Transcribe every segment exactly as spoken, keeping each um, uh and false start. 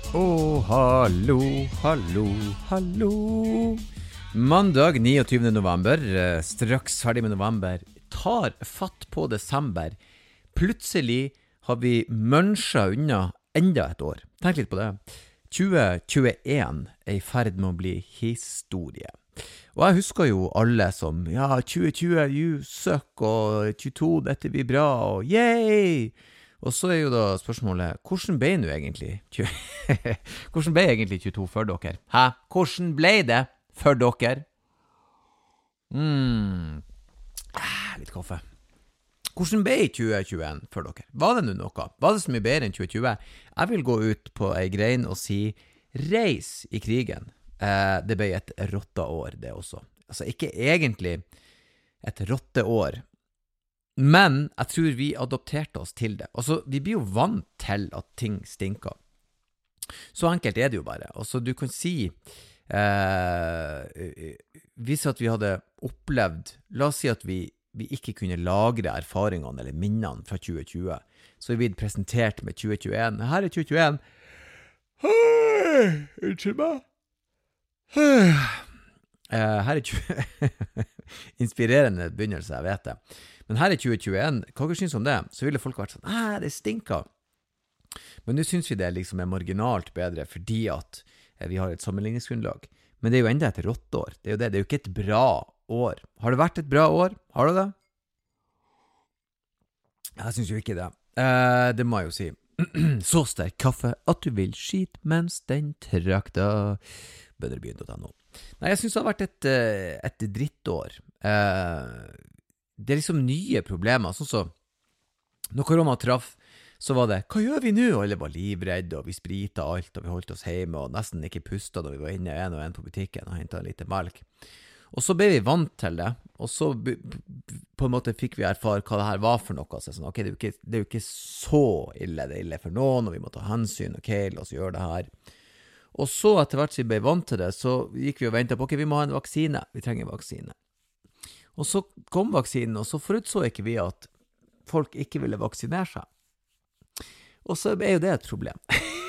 Åh, hallo, hallo, hallo. Mandag niogtyvende november, eh, straks ferdig med november, tar fatt på desember. Plutselig har vi mønsja unna enda et år. Tenk litt på det. tjue tjueen er i ferd med å bli historie. Og jeg husker jo alle som, ja, tjue tjue, you suck, og tjueto, dette blir bra, og yay! Og så er jo da spørsmålet, hvordan ble det egentlig? Hvordan ble egentlig tjueto for dere? Hæ? Hvordan ble det for dere? Mm. Ah, litt kaffe. Hvordan ble tjue tjueen for dere? Var det nå noe? Var det så mye bedre enn tjue tjue? Jeg vil gå ut på ei grein og si, reis i krigen. Eh, det ble et rotteår, det også. Altså, ikke egentlig et rotteår, men jeg tror vi adopterte oss til det. Altså, vi blir jo vant til at ting stinker. Så enkelt er det jo bare. Altså, du kan si, eh, hvis at vi hadde opplevd, la oss si at vi, vi ikke kunne lagre erfaringene eller minnene fra tjue tjue, så vi ble presentert med tjue tjueen. Her er tjue tjueen. Hei, unnskyld meg. Hei. Uh, her er tjue inspirerende begynnelse, jeg vet det. Men her er tjue tjueen, hva dere synes om det? Så ville folk vært sånn, nei, det stinker. Men nå synes vi det liksom er marginalt bedre, fordi at eh, vi har et sammenligningsgrunnlag. Men det er jo enda et rotteår. Det er jo det, det er jo ikke et bra år. Har det vært et bra år? Har du det? Jeg synes jo ikke det. Uh, det må jeg jo si. Så sterk kaffe at du vil skite mens den trakta. Bønderbyen punktum no. Nei, jeg synes det har vært et, et drittår. Eh, det er liksom nye problemer, sånn så når korona traff, så var det, hva gjør vi nå? Og alle var livredde, og vi sprita alt, og vi holdt oss hjemme, og nesten ikke pustet da vi var inne en og en på butikken og hentet litt melk. Og så ble vi vant til det, og så på en måte fikk vi erfare hva det her var for noe. Så sånn, ok, det er, jo ikke, det er jo ikke så ille, det er ille for noen, og vi må ta hensyn, ok, la oss gjøre det her. Og så etter hvert som vi ble vant til det, så gikk vi og ventet på, ok, vi må ha en vaksine. Vi trenger vaksine. Og så kom vaksinen, og så forutså ikke vi at folk ikke ville vaksinere seg. Og så er jo det et problem.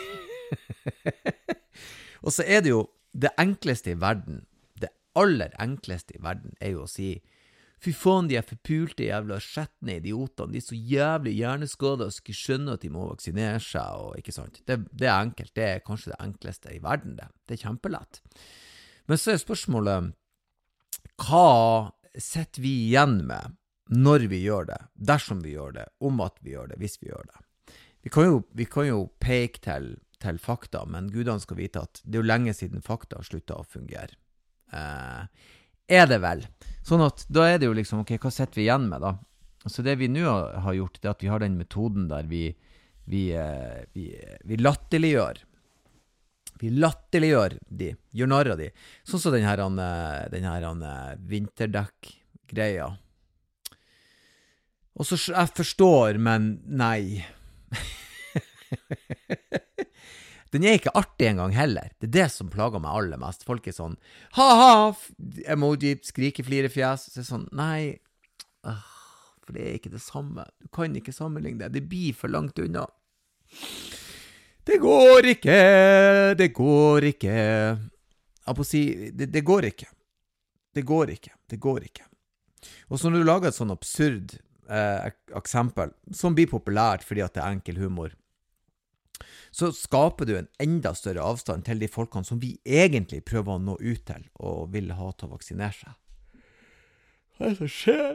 Og så er det jo det enkleste i verden, det aller enkleste i verden er jo å si, fy faen, de er forpulte jævla skjettne idiotene, de er så jævlig hjerneskadet og skal skjønne at de må vaksinere seg, og ikke sant. Det, det er enkelt, det er kanskje det enkleste i verden, det. Det er kjempelett. Men så er spørsmålet, hva setter vi igjen med når vi gjør det, dersom vi gjør det, om at vi gjør det, hvis vi gjør det? Vi kan jo, vi kan jo peke til, til fakta, men gudene skal vite at det er jo lenge siden fakta har sluttet å fungere. Eh, er det vel. Sånn at da er det jo liksom, ok, hva setter vi igjen med da? Så det vi nå har gjort, det er at vi har den metoden der vi, vi, vi, vi latterliggjør. Vi latterliggjør de, gjør narr av de. Sånn som den her, den her vinterdekk-greia. Og så, jeg forstår, men nei. Den er ikke artig en gang heller. Det er det som plager meg aller mest. Folk er sånn, ha-ha, emoji, skriker flirefjes. Så er det sånn, nei, øh, for det er ikke det samme. Du kan ikke sammenligne det. Det blir for langt unna. Det går ikke, det går ikke. Jeg må si, det, det går ikke. Det går ikke, det går ikke. Og så når du lager et sånn absurd eh, eksempel, som blir populært fordi at det er enkel humor, så skaper du en enda større avstand til de folkene som vi egentlig prøver å nå ut til, og vil ha til å vaksinere seg. Hva er det som skjer?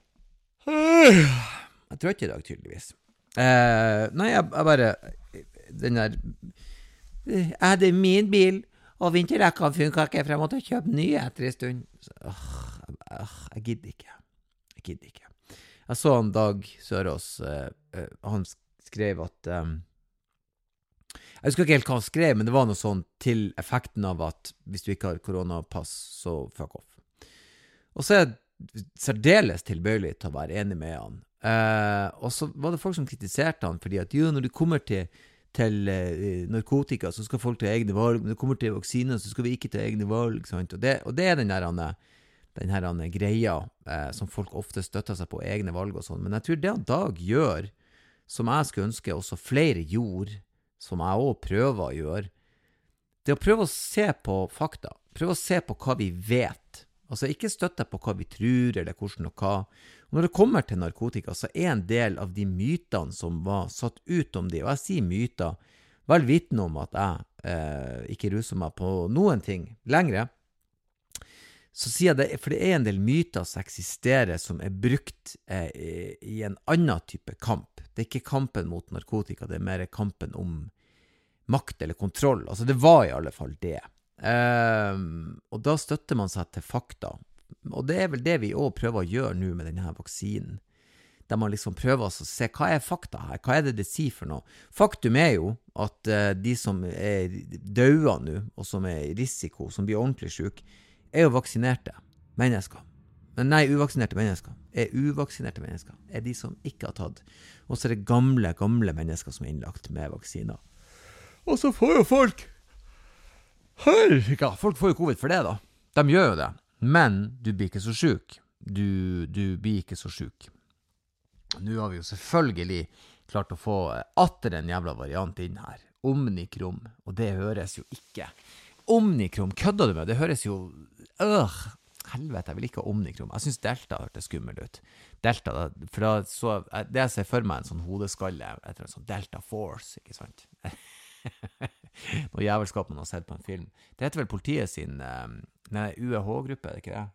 Jeg tror ikke i dag, tydeligvis. Eh, nei, jeg, jeg bare, den der, jeg hadde min bil, og vinterrekkene funket ikke, for jeg måtte kjøpe nye etter en stund. Så, øh, øh, jeg gidder ikke. Jeg gidder ikke. Jeg så en Dag Sørås, øh, øh, han skrev at, øh, jeg husker ikke helt hva han skrev, men det var noe sånn til effekten av at hvis du ikke har koronapass, så fuck off. Og så er jeg særdeles tilbøyelig til å være enig med han. Eh, og så var det folk som kritiserte han, fordi at jo, når du kommer til, til eh, narkotika, så skal folk ta egne valg, når du kommer til vaksiner, så skal vi ikke ta egne valg, sant? Og det, og det er den der, den her greia eh, som folk ofte støtter seg på egne valg og sånn. Men jeg tror det han Dag gjør, som jeg skulle ønske også flere gjorde, som jeg også prøver å gjøre, det er å prøve å se på fakta. Prøve å se på hva vi vet. Altså ikke støtte på hva vi tror, eller hvordan og hva. Og når det kommer til narkotika, så er en del av de mytene som var satt ut om de, og jeg sier myter, vel vitende om at jeg eh, ikke ruser meg på noen ting lengre, så sier jeg det, for det er en del myter som eksisterer som er brukt eh, i, i en annen type kamp. Det er ikke kampen mot narkotika, det er mer kampen om makt eller kontroll. Altså det var i alle fall det. Eh, og da støtter man seg til fakta. Og det er vel det vi også prøver å gjøre nå med denne vaksinen. Der man liksom prøver å se, hva er fakta her? Hva er det det sier for noe? Faktum er jo at eh, de som er døde nå, og som er i risiko, som blir ordentlig syke, er jo vaksinerte mennesker. Men nei, uvaksinerte mennesker. Er uvaksinerte mennesker. Er de som ikke har tatt. Og så er det gamle, gamle mennesker som er innlagt med vaksiner. Og så får jo folk ja, folk får jo covid for det da. De gjør jo det. Men du blir ikke så syk. Du, du blir ikke så syk. Nå har vi jo selvfølgelig klart å få atter en jævla variant inn her. Omikron. Og det høres jo ikke. Omikron, kødder du med? Det høres jo øh, helvete, jeg vil ikke ha omikron. Jeg synes Delta hørtes skummel ut. Delta, for da så, det jeg ser for meg en sånn hodeskalle, etter en sånn Delta Force, ikke sant? Noe jævelskap man har sett på en film. Det heter vel politiet sin, nei, U E H-gruppe, er det ikke det?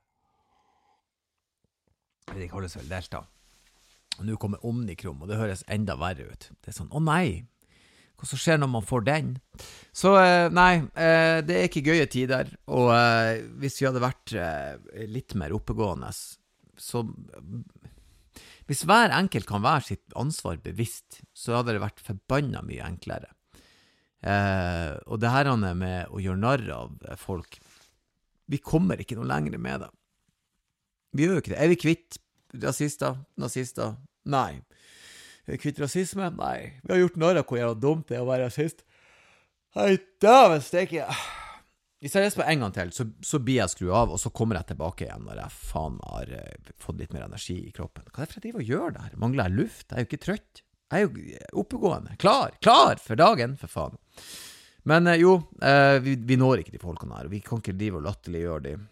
Det kalles vel Delta. Og nå kommer omikron, og det høres enda verre ut. Det er sånn, å nei, hva så skjer når man får den? Så nei, det er ikke gøye tider, og hvis vi hadde vært litt mer oppegående, så hvis hver enkelt kan være sitt ansvar bevisst, så hadde det vært forbannet mye enklere. Og det her med å gjøre narr av folk, vi kommer ikke noe lenger med det. Vi gjør jo ikke det. Er vi kvitt rasister, nazister? Nei. Er vi kvitt rasisme? Nei. Vi har gjort narr av hvor jævla dumt det er å være rasist. Hei, dæven steike. Hvis jeg leser på en gang til, så, så blir jeg skru av, og så kommer jeg tilbake igjen når jeg faen har uh, fått litt mer energi i kroppen. Hva er det for at jeg driver og gjør der? Mangler jeg luft? Jeg er jo ikke trøtt. Jeg er jo oppegående. Klar, klar for dagen, for faen. Men uh, jo, uh, vi, vi når ikke de folkene her, og vi kan ikke drive og latterlig gjøre de.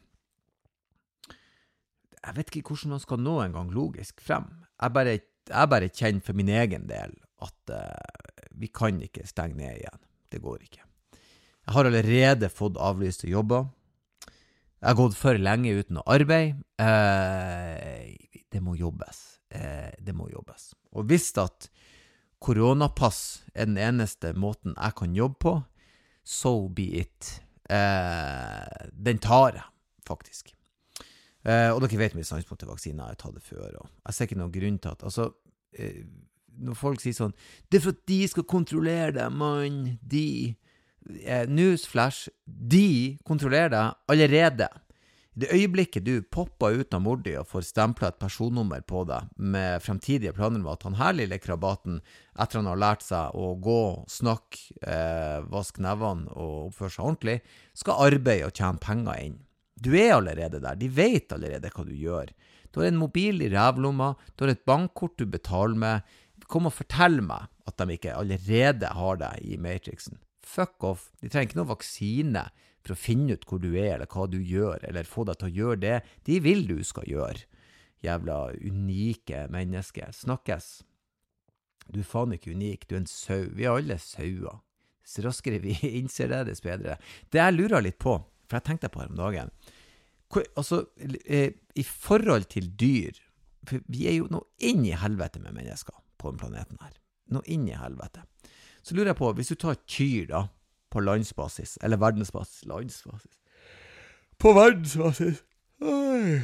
Jeg vet ikke hvordan man skal nå en gang logisk frem. Jeg bare, jeg bare kjenner for min egen del at uh, vi kan ikke stenge ned igjen. Det går ikke. Jeg har allerede fått avlyste jobber. Jeg har gått for lenge uten å arbeide. Uh, det må jobbes. Uh, det må jobbes. Og hvis at koronapass er den eneste måten jeg kan jobbe på, so be it. Uh, den tar jeg, faktisk. Uh, og dere vet min standpunkt til vaksiner, jeg har tatt det før, og jeg ser ikke noen grunn til at, altså, uh, når folk sier sånn, det er for at de skal kontrollere deg, mann, de, uh, newsflash, de kontrollerer deg allerede. I det øyeblikket du popper ut av mordi og får stemplet et personnummer på deg, med fremtidige planer om at han her lille krabaten, etter han har lært seg å gå, snakke, uh, vaske nevene og oppføre seg ordentlig, skal arbeide og tjene penger inn. Du er allerede der, de vet allerede hva du gjør. Du har en mobil i rævlomma, du har et bankkort du betaler med. Kom og fortell meg at de ikke allerede har deg i Matrixen. Fuck off, de trenger ikke noen vaksine for å finne ut hvor du er, eller hva du gjør, eller få deg til å gjøre det de vil du skal gjøre. Jævla unike mennesker. Snakkes. Du er faen ikke unik, du er en sau. Vi er alle sauer. Så raskere vi innser det, dess bedre. Det jeg lurer litt på, for jeg tenkte på her om dagen, hvor, altså, eh, i forhold til dyr, for vi er jo noe inn i helvete med mennesker på den planeten her, noe inn i helvete. Så lurer jeg på, hvis du tar kyr da, på landsbasis, eller verdensbasis, landsbasis, på verdensbasis, oi.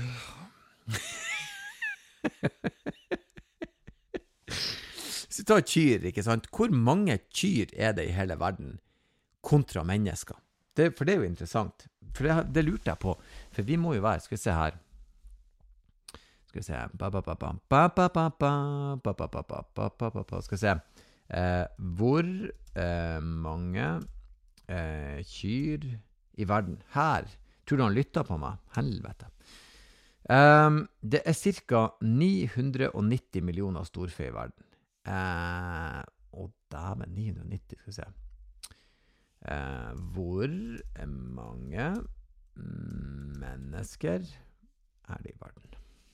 Hvis du tar kyr, ikke sant, hvor mange kyr er det i hele verden kontra mennesker? Det, for det er jo interessant. For det, det lurte jeg på. For vi må jo være, skal vi se her. Skal vi se. Ba, ba, ba, ba, ba, ba, ba, ba, ba, ba, ba, ba, ba, ba, ba. Skal vi se. Eh, hvor eh, mange eh, kyr i verden? Her. Tror du han lytter på meg? Helvete. Um, det er cirka ni hundre og nitti millioner storfe i verden. Eh, og dæven, ni nitti, skal vi se. Eh, hvor mange mennesker er det i verden?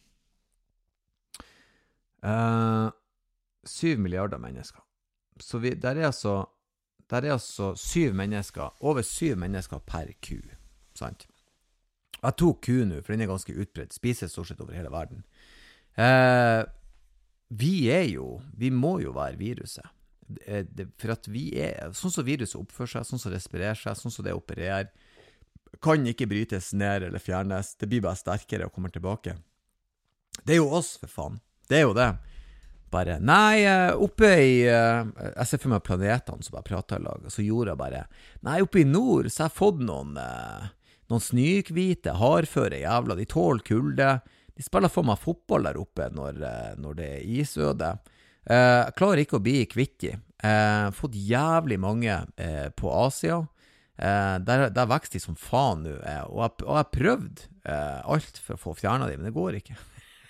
Eh, syv milliarder mennesker. Så vi, der er altså der er altså syv mennesker, over syv mennesker per ku, sant? Jeg tok ku nå, for den er ganske utbredt, spises stort sett over hele verden. Eh, vi er jo, vi må jo være viruset. Det, det, for at vi er, sånn som viruset oppfører seg, sånn som respirerer seg, sånn som det opererer, kan ikke brytes ned eller fjernes, det blir bare sterkere og kommer tilbake. Det er jo oss, for faen. Det er jo det. Bare, nei, oppe i, jeg ser for meg planetene som bare prater i lag, og så gjorde jeg bare, nei, oppe i nord, så har jeg fått noen, noen snykvite, hardføre jævla, de tål kulde, de spiller for meg fotball der oppe når, når det er isøde. Jeg klarer ikke å bli kvittig. Jeg har fått jævlig mange på Asia, der, der vekster de som faen nå, og jeg, og jeg har prøvd alt for å få fjernet dem, men det går ikke.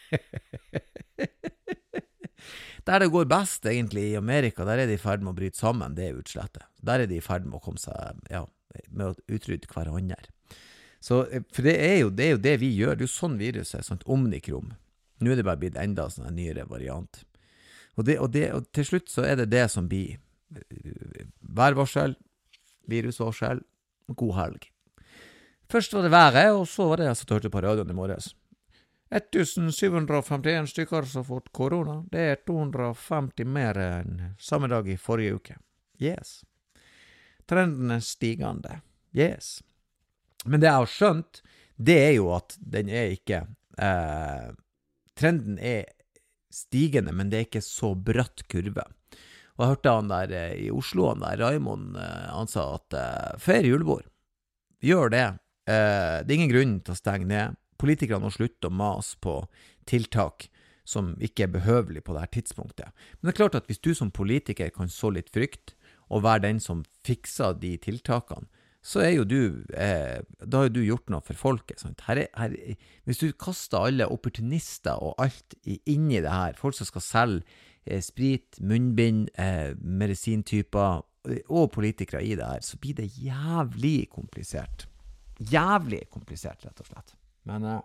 Der det går best egentlig i Amerika, der er de i ferd med å bryte sammen, det er utslettet. Der er de i ferd med å komme seg, ja, med å utrydde hverandre. Så, for det er, jo, det er jo det vi gjør, det er jo sånn viruset, sånt omnikrom. Nå er det bare blitt enda sånn en nyere variant. Og, det, og, det, og til slutt så er det det som blir værvarsel, virusvarsel, god helg. Først var det været, og så var det jeg som hørte på radioen i morges. syv hundre femtien stykker som har fått korona. Det er to hundre femti mer enn samme dag i forrige uke. Yes. Trenden er stigende. Yes. Men det jeg har skjønt, det er jo at den er ikke... Eh, trenden er stigende, men det er ikke så bratt kurve. Og jeg hørte han der eh, i Oslo, han der Raimond, eh, han sa at eh, ferie julebord. Gjør det. Eh, det er ingen grunn til å stenge ned. Politikerne må slutte å mas på tiltak som ikke er behøvelig på dette tidspunktet. Men det er klart at hvis du som politiker kan så litt frykt, og være den som fikser de tiltakene, så er jo du, eh, da har jo du gjort noe for folket. Sant? Her er, her, hvis du kaster alle opportunister og alt inn i det her, folk som skal selge eh, sprit, munnbind, eh, medisintyper, og politikere i det her, så blir det jævlig komplisert. Jævlig komplisert, rett og slett. Men uh,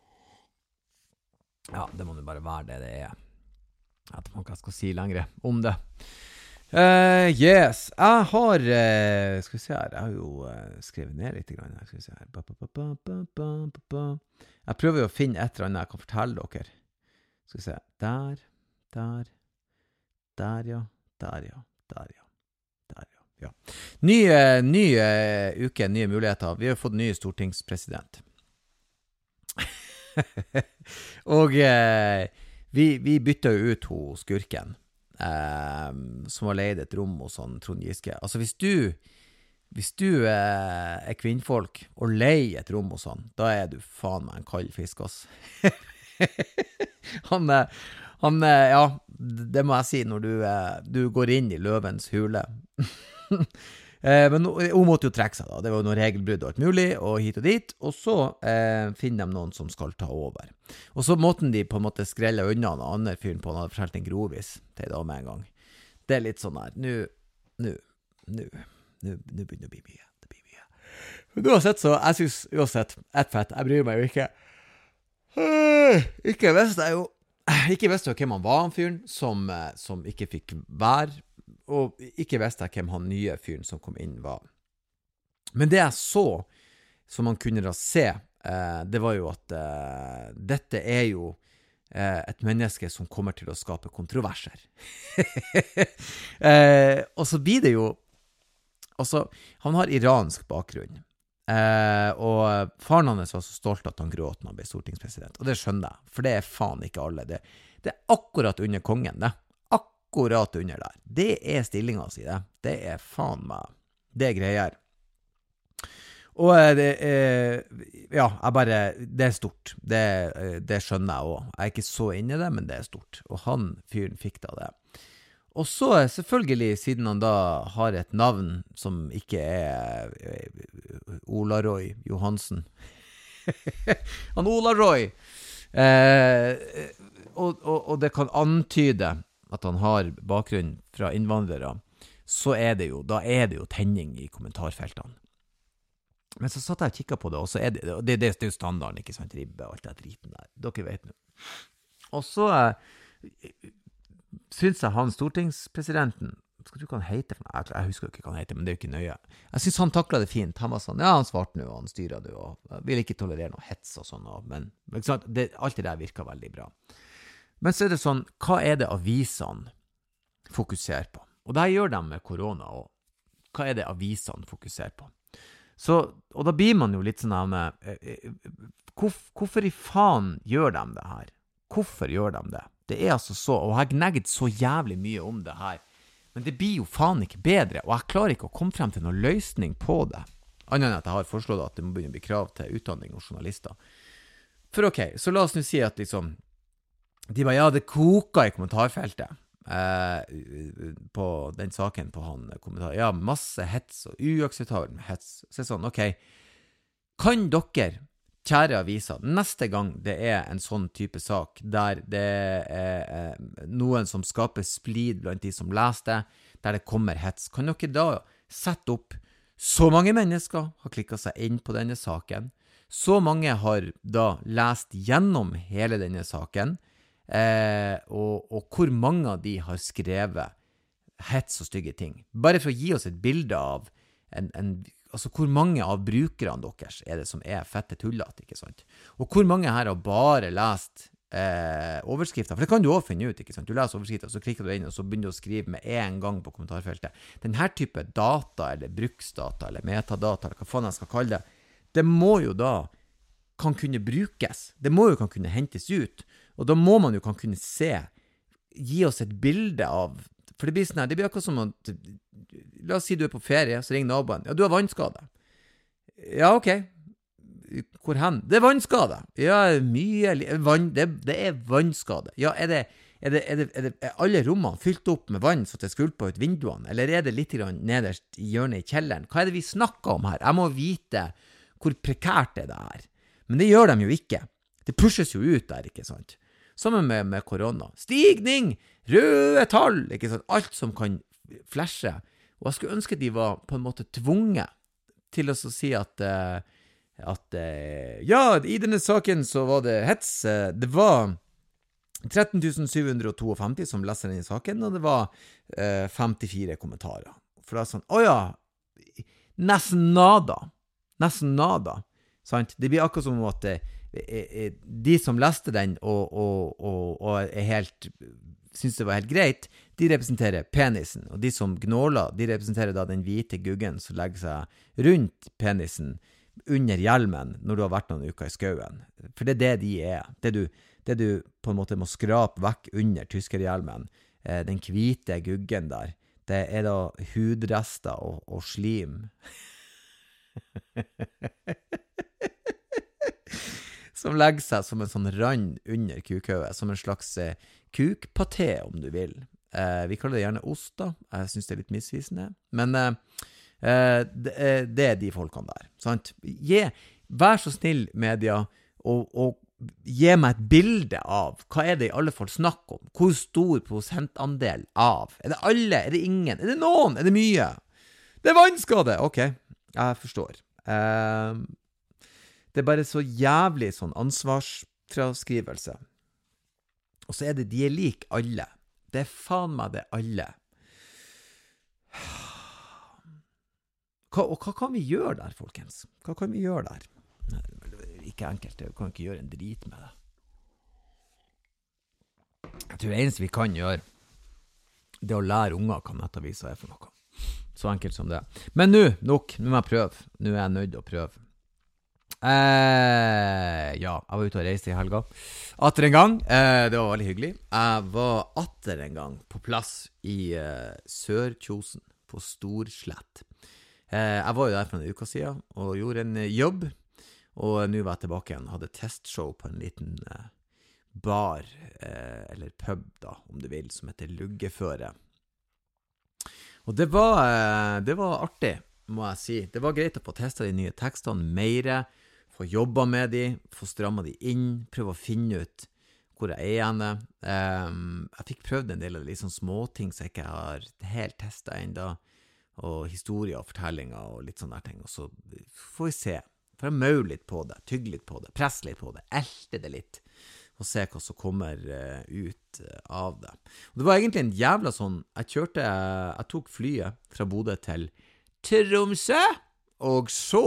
ja, det må jo bare være det det er. Jeg vet ikke hva jeg skal si lenger om det. Uh, yes, jeg har uh, skal vi se her, jeg har jo uh, skrevet ned litt grann her. Skal vi se her. Ba, ba, ba, ba, ba, ba, ba. Jeg prøver jo å finne et eller annet jeg kan fortelle dere. Skal vi se, der, der, der ja, der ja, der ja, der ja, ja. Ny, uh, ny uh, uke, nye muligheter. Vi har fått ny stortingspresident. Og eh, vi, vi bytta jo ut hos skurken eh, som har leid et rom hos sånn Trond Giske. Altså hvis du hvis du eh, er kvinnfolk og leier et rom hos han, da er du faen meg en kald fisk, ass. han, han, ja, det må jeg si når du, du går inn i løvens hule. Eh, men hun måtte jo trekke seg da, det var noen regelbrudd og alt mulig, og hit og dit, og så eh, finner de noen som skal ta over. Og så måten de på en måte skrelle unna en annen fyren på, han hadde fortalt en grovis til da med en gang. Det er litt sånn her, nu, nu, nu, nu, nu begynner det å bli mye, det blir mye. Men uansett så, jeg synes uansett, ett fett, jeg bryr meg jo ikke. Øh, ikke visste jeg jo, ikke visste jo hvem han var, han fyren, som, som ikke fikk være, og ikke visste jeg hvem han nye fyren som kom inn var. Men det jeg så, som man kunne da se, eh, det var jo at eh, dette er jo eh, et menneske som kommer til å skape kontroverser. eh, og så blir det jo, altså, han har iransk bakgrunn, eh, og faren hans var så stolt at han gråt når han ble stortingspresident, og det skjønner jeg, for det er faen ikke alle. Det, det er akkurat under kongen, det. Akkurat under der. Det er stillingen si, det. Det er faen meg, det er greier. Og det er, ja, jeg bare, det er stort. Det, det skjønner jeg også. Jeg er ikke så inne i det, men det er stort. Og han, fyren, fikk da det. Og så selvfølgelig, siden han da har et navn som ikke er Olaroy Johansen. han Olaroy! Eh, og, og, og det kan antyde at han har bakgrunn fra innvandrere, så er det jo, da er det jo tenning i kommentarfeltene. Men så satt jeg og kikket på det, og så er det, det, det, det er jo standarden, ikke sant, ribbe og alt det driten der. Dere vet nå. Og så eh, synes jeg han stortingspresidenten, skal du ikke han heter? Jeg, jeg husker ikke hva han heter, men det er jo ikke nøye. Jeg synes han taklet det fint. Han var sånn, ja, han svarte nå, og han styrer det, og vil ikke tolerere noe hets og sånn, og, men ikke sant? Det, alt det der virker veldig bra. Men så er det sånn, hva er det avisene fokuserer på? Og det gjør de med korona, og hva er det avisene fokuserer på? Så, og da blir man jo litt sånn, eh, hvorf, hvorfor i faen gjør de det her? Hvorfor gjør de det? Det er altså så, og jeg har gnegget så jævlig mye om det her, men det blir jo faen ikke bedre, og jeg klarer ikke å komme frem til noen løsning på det. Annet enn at jeg har foreslått at det må begynne å bli krav til utdanning og journalister. For ok, så la oss nå si at liksom, de bare, ja, det koker i kommentarfeltet eh, på den saken på han kommentar. Ja, masse hets og uakseptabel med hets. Så er det sånn, ok, kan dere, kjære aviser, neste gang det er en sånn type sak, der det er noen som skaper splid blant de som leser det, der det kommer hets, kan dere da sette opp så mange mennesker har klikket seg inn på denne saken, så mange har da lest gjennom hele denne saken, eh, og, og hvor mange av de har skrevet hets og stygge ting. Bare for å gi oss et bilde av en, en altså hvor mange av brukerne deres er det som er fette tullet, ikke sant? Og hvor mange her har bare lest eh, overskrifter, for det kan du også finne ut, ikke sant? Du leser overskrifter, så klikker du inn, og så begynner du å skrive med en gang på kommentarfeltet. Denne type data, eller bruksdata, eller metadata, eller hva faen jeg skal kalle det, det må jo da kan kunne brukes. Det må jo kan kunne hentes ut, og da må man jo kan kunne se, gi oss et bilde av. For det blir sånn her, det blir akkurat som at, la oss si du er på ferie, så ringer naboen. Ja, du har vannskade. Ja, ok. Hvor hen? Det er vannskade. Ja, mye, vann, det, det er vannskade. Ja, er det, er det, er det, er det er alle rommene fylt opp med vann så det skvulper ut vinduene? Eller er det litt grann nederst i hjørnet i kjelleren? Hva er det vi snakker om her? Jeg må vite hvor prekært det er. Men det gjør de jo ikke. Det pushes jo ut der, ikke sant? Sammen med, med korona. Stigning! Røde tall! Ikke sant? Alt som kan flashe. Og jeg skulle ønske de var på en måte tvunget til å si at, uh, at uh, ja, i denne saken så var det hets. Uh, det var tretten tusen syv hundre femtito som leser denne saken, og det var uh, femtifire kommentarer. For det er sånn, åja, nesten nada. Nesten nada. Sant? Det blir akkurat som at uh, de som leste den og, og, og, og er helt, synes det var helt greit, de representerer penisen, og de som gnåler, de representerer da den hvite guggen som legger seg rundt penisen under hjelmen når du har vært noen uker i skauen. For det er det de er. Det du, det du på en måte må skrape vekk under tyskerhjelmen, eh, den hvite guggen der, det er da hudrester og, og slim. Som legger seg som en sånn rand under kukhøvet, som en slags eh, kukpaté, om du vil. Eh, vi kaller det gjerne ost da. Jeg synes det er litt misvisende. Men eh, det, det er de folkene der. Sant? Gi, vær så snill, media, og, og gi meg et bilde av hva er det i alle fall snakk om? Hvor stor prosentandel av? Er det alle? Er det ingen? Er det noen? Er det mye? Det er vannskade! Ok, jeg forstår. Eh, det er bare så jævlig sånn ansvarsfraskrivelse. Og så er det, de er lik alle. Det er faen meg det alle. Hva, og hva kan vi gjøre der, folkens? Hva kan vi gjøre der? Nei, det er ikke enkelt, vi kan ikke gjøre en drit med det. Jeg tror det eneste vi kan gjøre, det å lære unger hva nettaviser er for noe. Så enkelt som det. Men nå, nok, nå må jeg prøve. Nå er jeg nødt å prøve. Eh, ja, jeg var ute og reiste i helga. Atter en gang, eh, det var veldig hyggelig. Jeg var atter en gang på plass i eh, Sør-Kjosen, på Storslett. Eh, jeg var jo der for en uke siden, og gjorde en jobb. Og nå var jeg tilbake igjen, hadde testshow på en liten eh, bar, eh, eller pub da, om du vil, som heter Luggeføre. Og det var, eh, det var artig, må jeg si. Det var greit å få testet de nye tekstene mer, få jobba med de, få strammet de inn, prøve å finne ut hvor jeg er henne. Um, jeg fikk prøvd en del av de sånne småting som jeg ikke har helt testet enda, og historier og fortellinger og litt sånne der ting, og så får vi se. For jeg maule litt på det, tygge litt på det, presse litt på det, elte det litt, og se hva som kommer uh, ut uh, av det. Og det var egentlig en jævla sånn, jeg kjørte, jeg tok flyet fra Bodø til Tromsø, og så,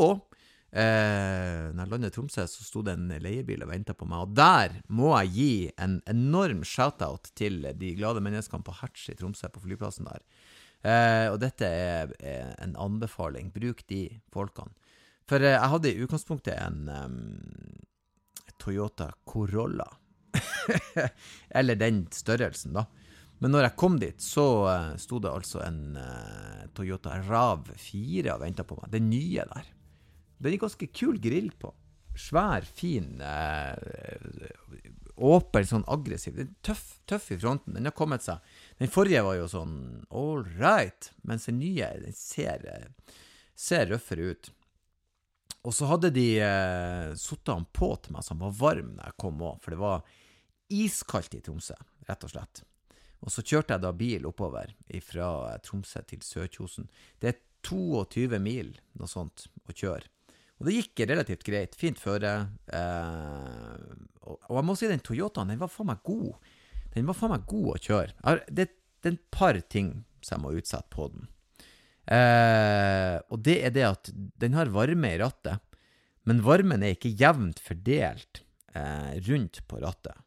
uh, når jeg landet i Tromsø, så stod det en leiebil og ventet på meg, og der må jeg gi en enorm shoutout til de glade menneskene på Hertz i Tromsø på flyplassen der. Uh, og dette er, er en anbefaling, bruk de folkene. For uh, jeg hadde i utgangspunktet en um, Toyota Corolla, eller den størrelsen da. Men når jeg kom dit, så uh, stod det altså en uh, Toyota RAV fire og ventet på meg, den nye der. Den er ganske kul grill på, svær, fin, uh, åpen, sånn aggressiv, tøff, tøff i fronten, den har kommet seg. Den forrige var jo sånn, all right, mens den nye, den ser, ser røffere ut. Og så hadde de eh, suttet han på til meg, som var varm når jeg kom også, for det var iskaldt i Tromsø, rett og slett. Og så kjørte jeg da bil oppover fra Tromsø til Sørkjosen. Det er tjueto mil, noe sånt, å kjøre. Og det gikk relativt greit, fint føre. Eh, og, og jeg må si den Toyotaen, den var for meg god. Den var for meg god å kjøre. Har, det, det er en par ting som jeg må utsette på den. Eh, og det er det at den har varme i rattet, men varmen er ikke jevnt fordelt eh, rundt på rattet.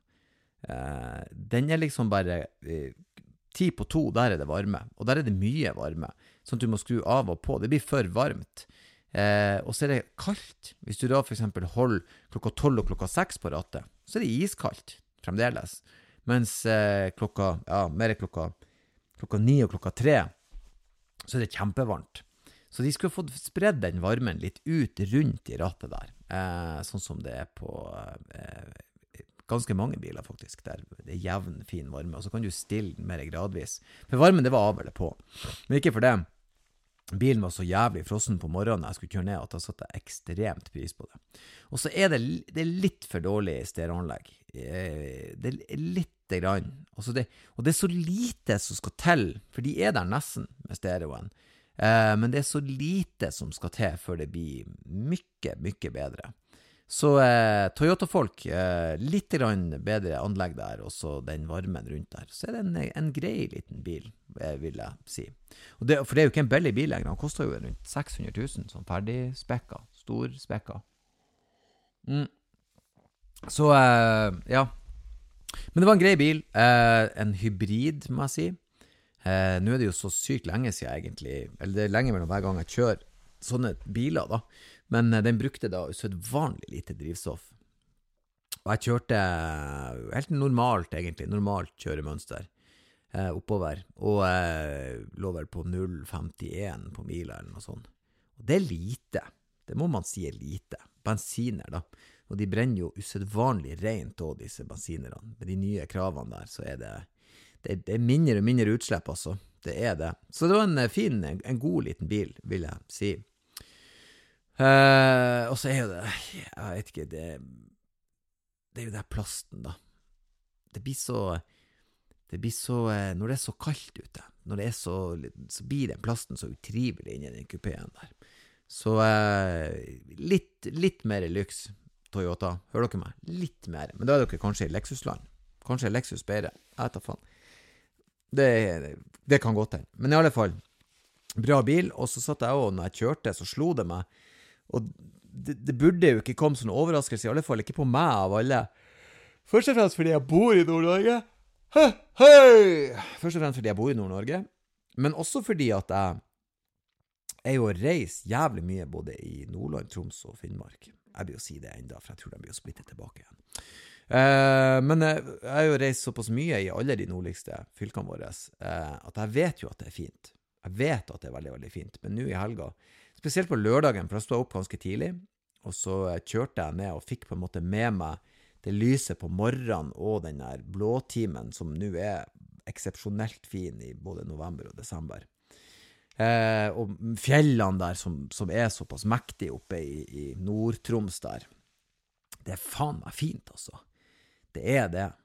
Eh, den er liksom bare eh, ti på to, der er det varme, og der er det mye varme, sånn at du må skru av og på. Det blir for varmt. Eh, og så er det kaldt. Hvis du da for eksempel holder klokka tolv og klokka seks på rattet, så er det iskaldt fremdeles. Mens eh, klokka, ja, mer klokka, klokka ni og klokka tre, så er det kjempevarmt. Så de skulle fått spredd den varmen litt ut rundt i rattet der, eh, sånn som det er på eh, ganske mange biler faktisk, der det er jevn, fin varme, og så kan du stille mer gradvis. For varmen, det var av eller på. Men ikke for det. Bilen var så jævlig frossen på morgenen jeg skulle kjøre ned at jeg satte ekstremt pris på det. Og så er det, det er litt for dårlig stereoanlegg. Det er litt grann. Og det, og det er så lite som skal til, for de er der nesten med stereoen. Eh, men det er så lite som skal til før det blir mye, mye bedre. Så eh, Toyota-folk, eh, litt grann bedre anlegg der, og så den varmen rundt der. Så er det en, en grei liten bil, vil jeg si. Og det, for det er jo ikke en billig bil lenger, han koster jo rundt seks hundre tusen, sånn ferdig spekka, stor spekka. Mm. Så, eh, ja. Men det var en grei bil, eh, en hybrid, må jeg si. Eh, nå er det jo så sykt lenge siden egentlig, eller det er lenge mellom hver gang jeg kjører sånne biler da, men den brukte da usedvanlig lite drivstoff. Og jeg kjørte helt normalt egentlig, normalt kjøremønster eh, oppover, og eh, lå vel på null komma femtien på mila eller noe sånt. Og det er lite, det må man si er lite. Bensiner da, og de brenner jo usedvanlig rent også, disse bensinerne. Med de nye kravene der, så er det, det, det er mindre og mindre utslipp altså. Det er det. Så det var en fin, en god liten bil, vil jeg si. Uh, og så er jo det, jeg vet ikke, det, det er jo det plasten da. Det blir så, det blir så, når det er så kaldt ute, når det er så, så blir den plasten så utrivelig inni den kupéen der. Så uh, litt, litt mer lyks, Toyota, hører dere meg? Litt mer, men da er dere kanskje i Lexusland. Kanskje Lexus bedre, jeg vet da faen. Det, det kan gå til. Men i alle fall, bra bil, og så satt jeg også, når jeg kjørte, så slo det meg, og det, det burde jo ikke komme sånn overraskelse, i alle fall ikke på meg av alle. Først og fremst fordi jeg bor i Nord-Norge. Hei, hei! Først og fremst fordi jeg bor i Nord-Norge, men også fordi at jeg er jo reist jævlig mye både i Nordland, Troms og Finnmark. Jeg vil jo si det enda, for jeg tror de blir å splitte tilbake igjen. Uh, men uh, jeg har jo reist såpass mye i alle de nordligste fylkene våre, uh, at jeg vet jo at det er fint. Jeg vet at det er veldig, veldig fint, men nå i helga, spesielt på lørdagen, for jeg stod opp ganske tidlig, og så kjørte jeg ned og fikk på en måte med meg det lyset på morgenen og den der blåtimen som nå er eksepsjonelt fin i både november og desember. Eh, og fjellene der som, som er såpass mektige oppe i, i Nord-Troms der, det er faen meg fint altså. Det er det.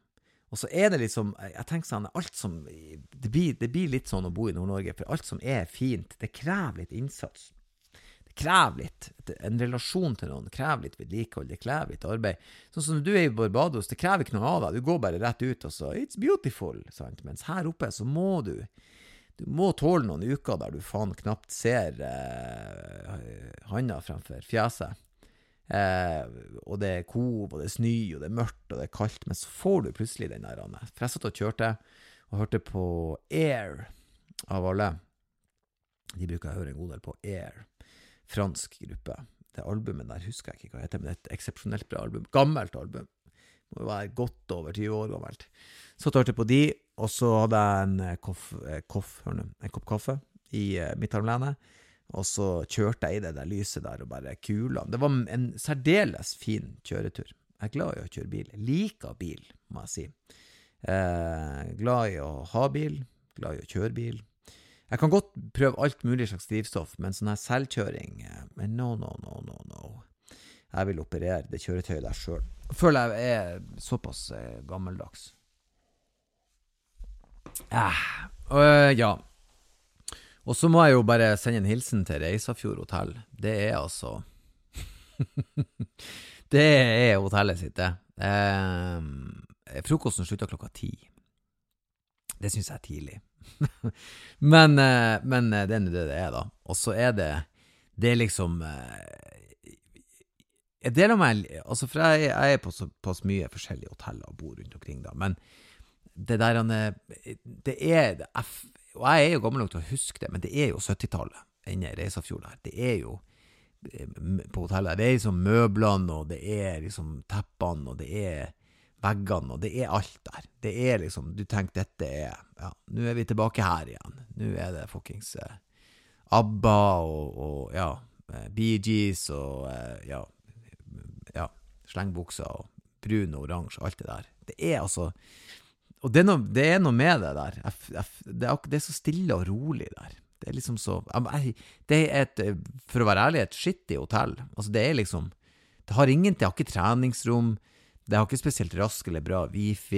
Og så er det liksom, jeg tenker sånn, alt som, det blir, det blir litt sånn å bo i Nord-Norge, for alt som er fint, det krever litt innsats. Det krever litt, en relasjon til noen, det krever litt vedlikehold, det krever litt arbeid. Sånn som du er i Barbados, det krever ikke noe av deg, du går bare rett ut og så, it's beautiful, sant? Mens her oppe så må du, du må tåle noen uker der du faen knapt ser eh, handa fremfor fjeset. Eh, og det er kov, og det er sny, og det er mørkt, og det er kaldt, men så får du plutselig den der, for jeg satt og kjørte, og hørte på Air, av alle, de bruker å høre en god del på Air, fransk gruppe, det albumet der husker jeg ikke hva det heter, men det er et eksepsjonelt bra album, gammelt album, må jo være godt over tyve år gammelt, så hørte jeg på de, og så hadde jeg en koff, koff hørne, en kopp kaffe i uh, Midthalmlandet, og så kjørte jeg i det der lyset der og bare kula. Det var en særdeles fin kjøretur. Jeg er glad i å kjøre bil. Jeg liker bil, må jeg si. Eh, glad i å ha bil, glad i å kjøre bil. Jeg kan godt prøve alt mulig slags drivstoff, men sånn her selvkjøring, men no, no, no, no, no. Jeg vil operere det kjøretøyet der selv. Jeg føler jeg er såpass eh, gammeldags. Eh, øh, ja. Og så må jeg jo bare sende en hilsen til Reisafjord Hotell. Det er altså... det er hotellet sitt, det. Eh, frokosten slutter klokka ti. Det synes jeg er tidlig. men, eh, men det er det det er da. Og så er det... Det er liksom... Eh, jeg deler meg... Altså, for jeg, jeg er på såpass mye forskjellige hoteller og bor rundt omkring da. Men det der... Det er... Det er og jeg er jo gammel nok til å huske det, men det er jo syttitallet inne i Reisafjord her. Det er jo på hotellet, det er liksom møblene, og det er liksom teppene, og det er veggene, og det er alt der. Det er liksom, du tenker dette er, ja, nå er vi tilbake her igjen. Nå er det fuckings eh, ABBA og, og ja, Bee Gees og eh, ja, ja, slengbukser og brun og oransje, alt det der. Det er altså... Og det er, noe, det er noe med det der. Jeg, jeg, det, er, det er så stille og rolig der. Det er liksom så... Jeg, det er et, for å være ærlig, et skittig hotell. Altså det er liksom... Det har ingen... Det har ikke treningsrom. Det har ikke spesielt rask eller bra wifi.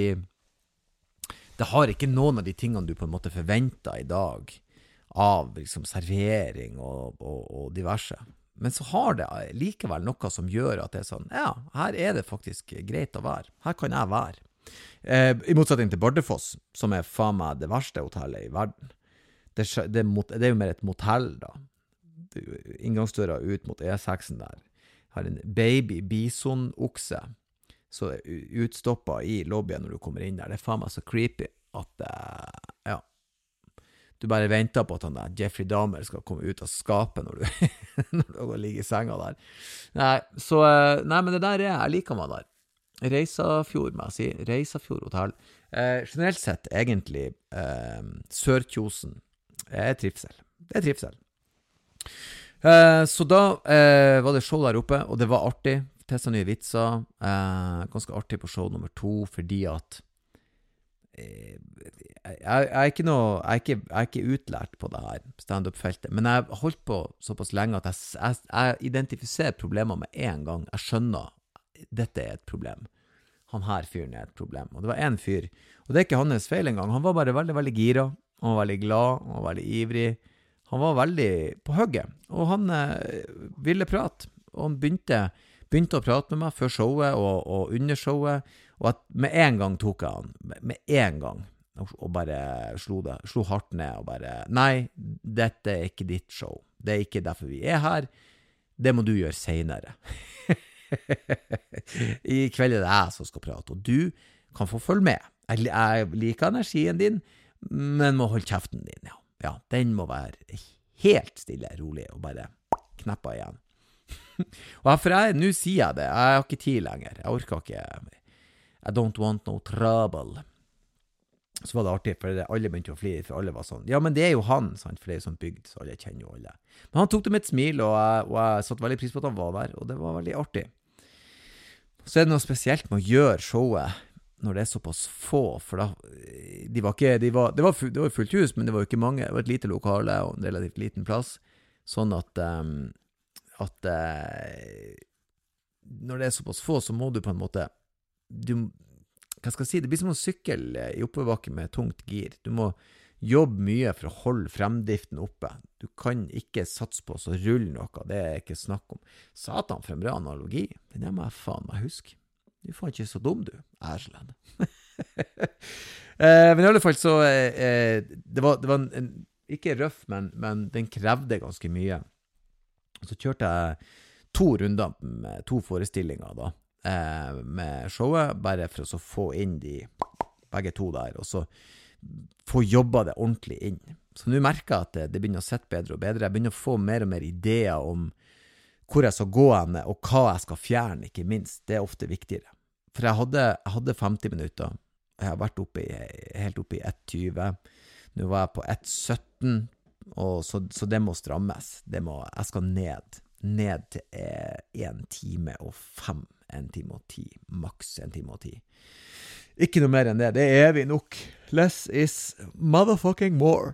Det har ikke noen av de tingene du på en måte forventer i dag av liksom servering og, og, og diverse. Men så har det likevel noe som gjør at det er sånn, ja, her er det faktisk greit å være. Her kan jeg være. Eh, I motsetning til Bardufoss, som er faen meg det verste hotellet i verden. Det, det, det er jo mer et motell da. Inngangsdøra ut mot E seks-en der har en baby bison-okse så utstoppet i lobbyen når du kommer inn der. Det er faen meg så creepy at eh, ja, du bare venter på at han der Jeffrey Dahmer skal komme ut av skapet når du, når du ligger i senga der. Nei, så, nei, men det der er, jeg liker meg der. Reisafjord, må jeg si. Reisafjord hotell. Eh, generelt sett, egentlig, eh, Sørkjosen er trivsel. Det er trivsel. Eh, så da eh, var det show der oppe, og det var artig. Testet nye vitser. Eh, ganske artig på show nummer to, fordi at eh, jeg, jeg, er ikke noe, jeg, er ikke, jeg er ikke utlært på det her stand-up-feltet, men jeg har holdt på såpass lenge at jeg, jeg, jeg identifiserer problemer med en gang. Jeg skjønner dette er et problem. Han her fyren er et problem. Og det var en fyr, og det er ikke hans feil engang. Han var bare veldig, veldig gira. Han var veldig glad, han var veldig ivrig. Han var veldig på hugget. Og han eh, ville prate. Og han begynte, begynte å prate med meg før showet og, og under showet. Og at med en gang tok jeg han. Med en gang. Og bare slo, det, slo hardt ned og bare, nei, dette er ikke ditt show. Det er ikke derfor vi er her. Det må du gjøre senere. I kveld er det jeg som skal prate, og du kan få følge med. Jeg, jeg liker energien din, men må holde kjeften din, ja. Ja, den må være helt stille, rolig, og bare kneppe igjen. Og for jeg, nå sier jeg det, jeg har ikke tid lenger, jeg orker ikke, I don't want no trouble. Så var det artig, for alle begynte å flire, for alle var sånn, ja, men det er jo han, sant? For det er jo sånn bygd, så alle kjenner jo alle. Men han tok det med et smil, og jeg, og jeg satt veldig pris på at han var der, og det var veldig artig. Så er det noe spesielt med å gjøre showet når det er såpass få, for da, de var ikke, de var, det var, det var fullt hus, men det var jo ikke mange, det var et lite lokale og en relativt liten plass, sånn at, um, at uh, når det er såpass få, så må du på en måte, du, hva skal jeg si, det blir som å sykle i oppoverbakke med tungt gir. Du må jobbe mye for å holde fremdriften oppe. Du kan ikke satse på å rulle noe, det er ikke snakk om. Satan for en bra analogi, det der må jeg faen meg huske. Du er faen ikke så dum, du, Ersland. eh, men i alle fall så, eh, det var, det var en, en, ikke røff, men, men den krevde ganske mye. Så kjørte jeg to runder med to forestillinger da, eh, med showet, bare for å få inn de begge to der, og så få jobba det ordentlig inn. Så nå merker jeg at det, det begynner å sette bedre og bedre. Jeg begynner å få mer og mer ideer om hvor jeg skal gå henne, og hva jeg skal fjerne, ikke minst. Det er ofte viktigere. For jeg hadde, jeg hadde femti minutter. Jeg har vært oppe i, helt oppe i ett tjue. Nå var jeg på ett sytten, og så, så det må strammes. Det må, jeg skal ned. Ned til en time og fem. En time og ti. Maks en time og ti. Ikke noe mer enn det. Det er evig nok. Less is motherfucking more.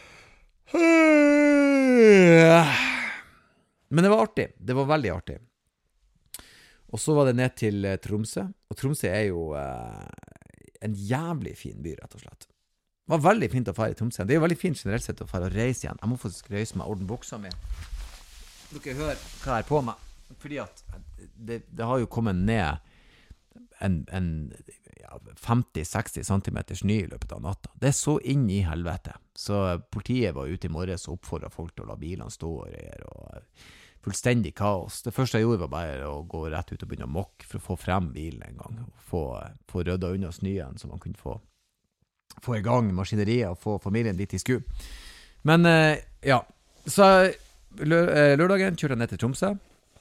Men det var artig. Det var veldig artig. Og så var det ned til Tromsø. Og Tromsø er jo eh, en jævlig fin by, rett og slett. Det var veldig fint å fare i Tromsø. Det er jo veldig fint generelt sett å fare og reise igjen. Jeg må faktisk reise meg orden buksa mi. Dere hører hva jeg er på meg. Fordi at det, det har jo kommet ned en, en ja, femti til seksti centimeter snø i løpet av natta. Det er så inn i helvete. Så politiet var ute i morges og oppfordret folk til å la bilene stå og reier, og fullstendig kaos. Det første jeg gjorde var bare å gå rett ut og begynne å mokke for å få frem bilen en gang, og få, få rødda unna snøen, så man kunne få, få i gang maskineriet og få familien dit i sku. Men ja, så lørdagen kjørte jeg ned til Tromsø.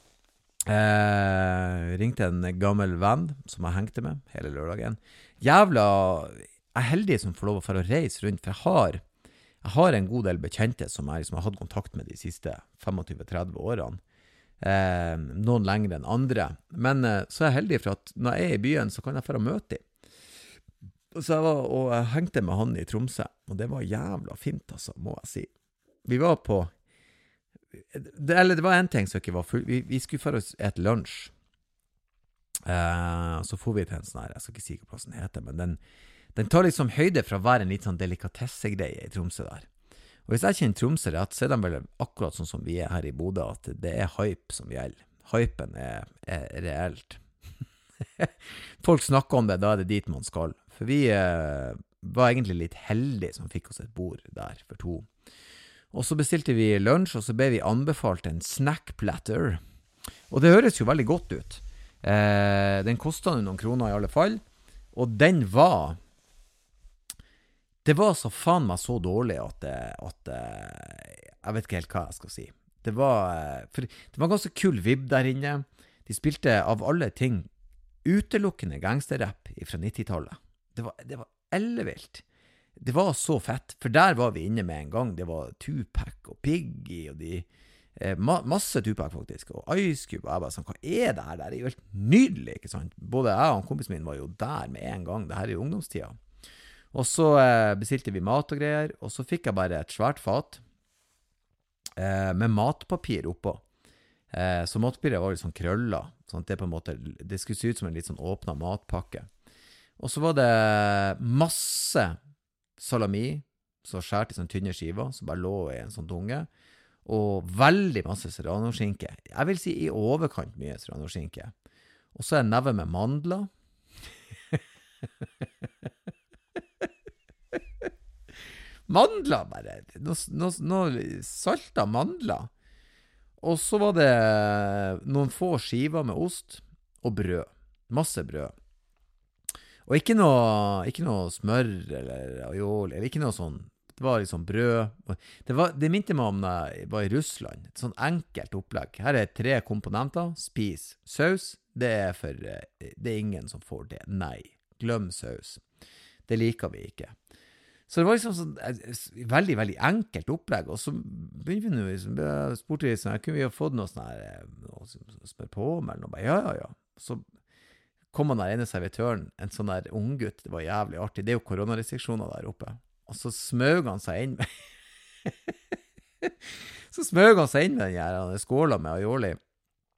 Eh, ringte en gammel venn som jeg hengte med hele lørdagen. Jævla jeg er heldig som får lov å få reise rundt, for jeg har, jeg har en god del bekjente som jeg, som jeg har hatt kontakt med de siste tjuefem til tretti årene. Eh, noen lengre enn andre. Men eh, så er jeg heldig for at når jeg er i byen, så kan jeg få møte dem. Så jeg var og jeg hengte med han i Tromsø, og det var jævla fint, altså, må jeg si. Vi var på Det, eller det var en ting som ikke var full. Vi, vi skulle for oss et lunsj. Eh, så får vi til en sånn her, jeg skal ikke si hva plassen heter, men den, den tar liksom høyde for å være en litt sånn delikatessegreie i Tromsø der. Og hvis jeg kjenner Tromsø rett, så er de vel akkurat sånn som vi er her i Bodø, at det er hype som gjelder. Hypen er, er reelt. Folk snakker om det, da er det dit man skal. For vi eh, var egentlig litt heldige som fikk oss et bord der for to. Og så bestilte vi lunsj, og så ble vi anbefalt en snack platter. Og det høres jo veldig godt ut. Eh, den kostet noen kroner i alle fall. Og den var... Det var så faen meg så dårlig at, at... Jeg vet ikke helt hva jeg skal si. Det var... For det var ganske kul vibb der inne. De spilte av alle ting utelukkende gangsterrapp fra nittitallet. Det var, det var ellevilt. Det var så fett, for der var vi inne med en gang. Det var Tupac og Piggy og de, eh, ma masse Tupac faktisk, og Ice Cube, og jeg bare sånn, hva er det her? Det er jo helt nydelig, ikke sant? Både jeg og kompisen min var jo der med en gang, det her er jo ungdomstida. Og så eh, bestilte vi mat og greier, og så fikk jeg bare et svært fat eh, med matpapir oppå. Eh, så matpapiret var litt sånn krøller, sånn at det på en måte, det skulle se ut som en litt sånn åpnet matpakke. Og så var det masse salami, så skjært i sånne tynne skiver, som bare lå i en sånn tunge, og veldig masse serrano-skinke. Jeg vil si i overkant mye serrano-skinke. Og så en neve med mandler. Mandler bare. Noe no, no, salta mandler. Og så var det noen få skiver med ost og brød. Masse brød. Og ikke noe, ikke noe smør eller aioli, eller ikke noe sånn. Det var liksom brød. Det, var, det minte meg om da jeg var i Russland. Et sånn enkelt opplegg. Her er tre komponenter. Spis saus. Det er for, det er ingen som får det. Nei, glem saus. Det liker vi ikke. Så det var liksom sånn veldig, veldig enkelt opplegg. Og så begynte vi nå, liksom, spurte vi sånn, kunne vi ha fått noe sånn her, noe smør på med, eller noe? Ja, ja, ja. Så kom han der ene servitøren, en sånn der unggutt, det var jævlig artig, det er jo koronarestriksjoner der oppe, og så smøg han seg inn med så smøg han seg inn med den her, han skåla med aioli,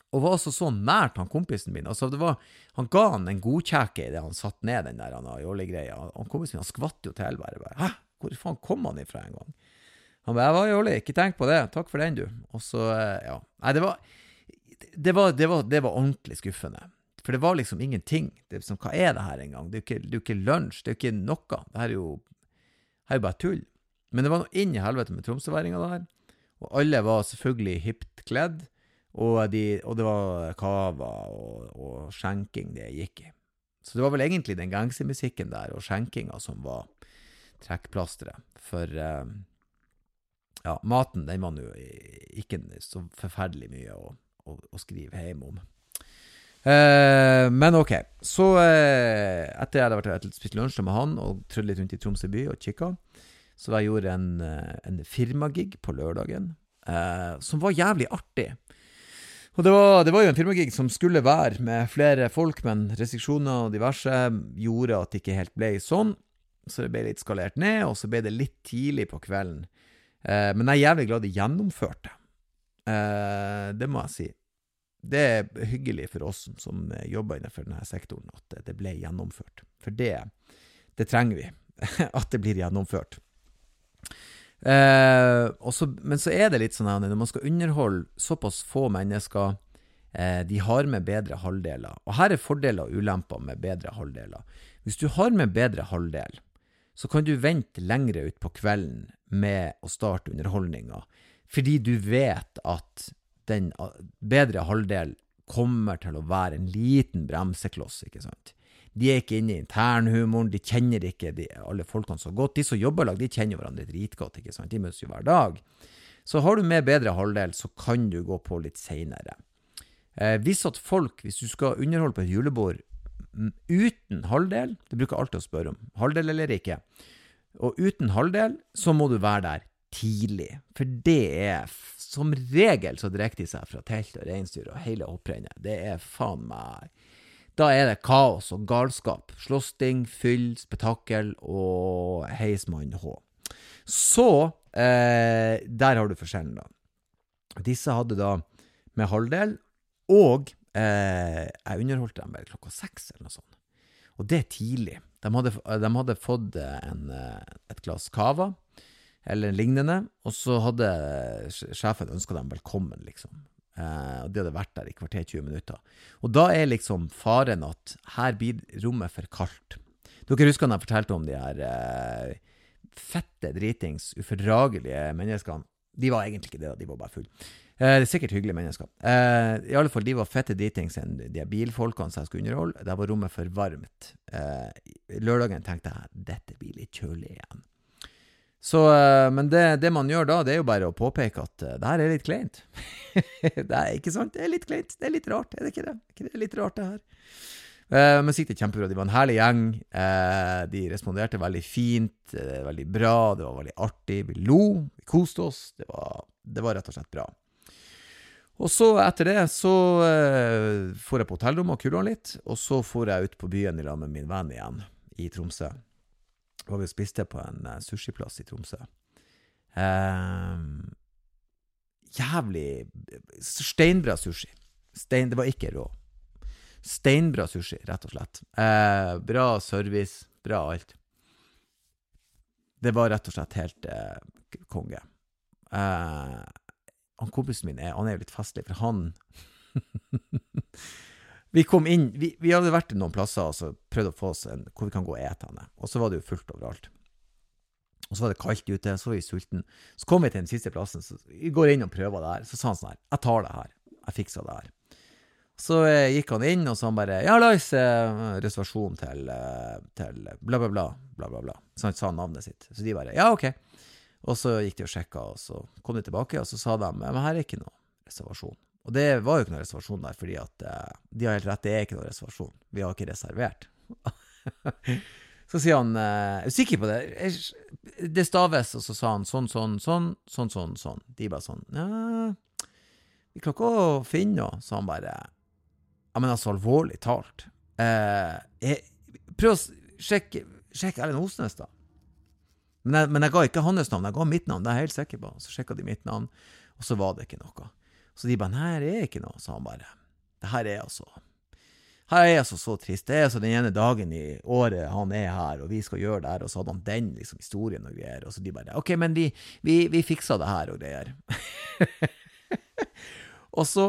og var også så nært han kompisen min. Altså, det var, han ga han en godkjeke i det han satt ned den der, han har jollegreia. Han kompisen min, han skvatt jo til bare, bare, hæ? Hvor faen kom han ifra en gang? Han bare, jeg var jolle, ikke tenk på det, takk for den du. Og så, ja, nei, det var, det var, det var, det var ordentlig skuffende. For det var liksom ingenting. Det er liksom, hva er det her en gang? Det er jo ikke, det er jo ikke lunsj, det er jo ikke noe. Det her er jo, her er jo bare tull. Men det var noe inn i helvete med Tromsøværinga der, og alle var selvfølgelig hipt kledd, og, de, og det var kava og, og skjenking det gikk i. Så det var vel egentlig den gangsemusikken der, og skjenkinga som var trekkplastret. For uh, ja, maten, den var jo ikke så forferdelig mye å, å, å skrive hjemme om. Uh, men ok, så uh, etter jeg hadde vært spist lunsj med han, og trødde litt rundt i Tromsø by og kikket, så jeg gjorde en, en firmagig på lørdagen, uh, som var jævlig artig. Og det var, det var jo en firmagig som skulle være med flere folk, men restriksjoner og diverse gjorde at det ikke helt ble sånn. Så det ble litt skalert ned, og så ble det litt tidlig på kvelden. Eh, men jeg er jævlig glad de gjennomførte. Eh, det må jeg si. Det er hyggelig for oss som jobber innenfor denne sektoren, at det ble gjennomført. For det, det trenger vi, at det blir gjennomført. Eh, og så, men så er det litt sånn at når man skal underholde såpass få mennesker, eh, de har med bedre halvdeler. Og her er fordeler og ulemper med bedre halvdeler. Hvis du har med bedre halvdel, så kan du vente lengre ut på kvelden med å starte underholdninga, fordi du vet at den bedre halvdel kommer til å være en liten bremsekloss, ikke sant? De er ikke inne i internhumoren, de kjenner ikke de, alle folkene så godt. De som jobber lag, de kjenner hverandre dritgodt, ikke sant? De møtes jo hver dag. Så har du med bedre halvdel, så kan du gå på litt senere. Eh, hvis at folk, hvis du skal underholde på et julebord uten halvdel, det bruker jeg alltid å spørre om, halvdel eller ikke, og uten halvdel, så må du være der tidlig. For det er, som regel, så direkte de seg fra telt og reinsdyr og hele opprennet. Det er faen meg... Da er det kaos og galskap, slåssting, fyll, spetakkel og heismann H. Så, eh, der har du forskjellen da. Disse hadde da med halvdel, og eh, jeg underholdt dem vel klokka seks eller noe sånt. Og det er tidlig. De hadde, de hadde fått en, et glass kava, eller lignende, og så hadde sjefen ønsket dem velkommen, liksom. Uh, og de hadde vært der i kvarter tjue minutter. Og da er liksom faren at her blir rommet for kaldt. Dere husker når jeg fortalte om de her uh, fette dritings, ufordragelige menneskene. De var egentlig ikke det, de var bare full. Uh, det er sikkert hyggelige mennesker. Uh, I alle fall, de var fette dritings enn de bilfolkene som jeg skulle underholde. Det var rommet for varmt. Uh, lørdagen tenkte jeg, dette blir litt kjølig igjen. Så, men det, det man gjør da, det er jo bare å påpeke at det her er litt kleint. Det er ikke sant, det er litt kleint, det er litt rart, er det ikke det? Det er litt rart det her. Uh, men siktet kjempebra, de var en herlig gjeng, uh, de responderte veldig fint, uh, veldig bra, det var veldig artig, vi lo, vi koste oss, det var, det var rett og slett bra. Og så etter det, så uh, får jeg på hotellrommet og kurret litt, og så får jeg ut på byen i lag med min venn igjen, i Tromsø. Og vi spiste på en uh, sushiplass i Tromsø. Uh, jævlig steinbra sushi. Stein, det var ikke rå. Steinbra sushi, rett og slett. Uh, bra service, bra alt. Det var rett og slett helt uh, konge. Uh, han kompisen min er, han er jo litt festlig, for han... Vi kom inn, vi, vi hadde vært i noen plasser og så prøvde å få oss en, hvor vi kan gå og ete henne. Og så var det jo fullt overalt. Og så var det kaldt ute, så var vi sulten. Så kom vi til den siste plassen, så vi går inn og prøver det her. Så sa han sånn her, jeg tar det her, jeg fikser det her. Så eh, gikk han inn, og så han bare, ja, Lars, eh, reservasjon til, eh, til bla bla bla, bla bla bla. Så han sa navnet sitt. Så de bare, ja, ok. Og så gikk de og sjekket, og så kom de tilbake, og så sa de, men her er ikke noe reservasjon. Og det var jo ikke noe reservasjon der, fordi at uh, de har helt rett, det er ikke noe reservasjon. Vi har ikke reservert. Så sier han, uh, er du sikker på det? Det staves, og så sa han sånn, sånn, sånn, sånn, sånn, sånn. De bare sånn, ja, vi klarer ikke å finne noe. Så han bare, ja, men altså alvorlig talt. Uh, jeg, prøv å sjekke, sjekke Erlend Osnes da. Men jeg, men jeg ga ikke hans navn, jeg ga mitt navn, det er jeg helt sikker på. Så sjekket de mitt navn, og så var det ikke noe. Så de bare, nei, det er ikke noe, sa han bare. Det her er altså, her er altså så trist. Det er altså den ene dagen i året han er her, og vi skal gjøre det her, og så hadde han den liksom, historien og greier, og så de bare, ok, men vi, vi, vi fiksa det her og greier. Og så,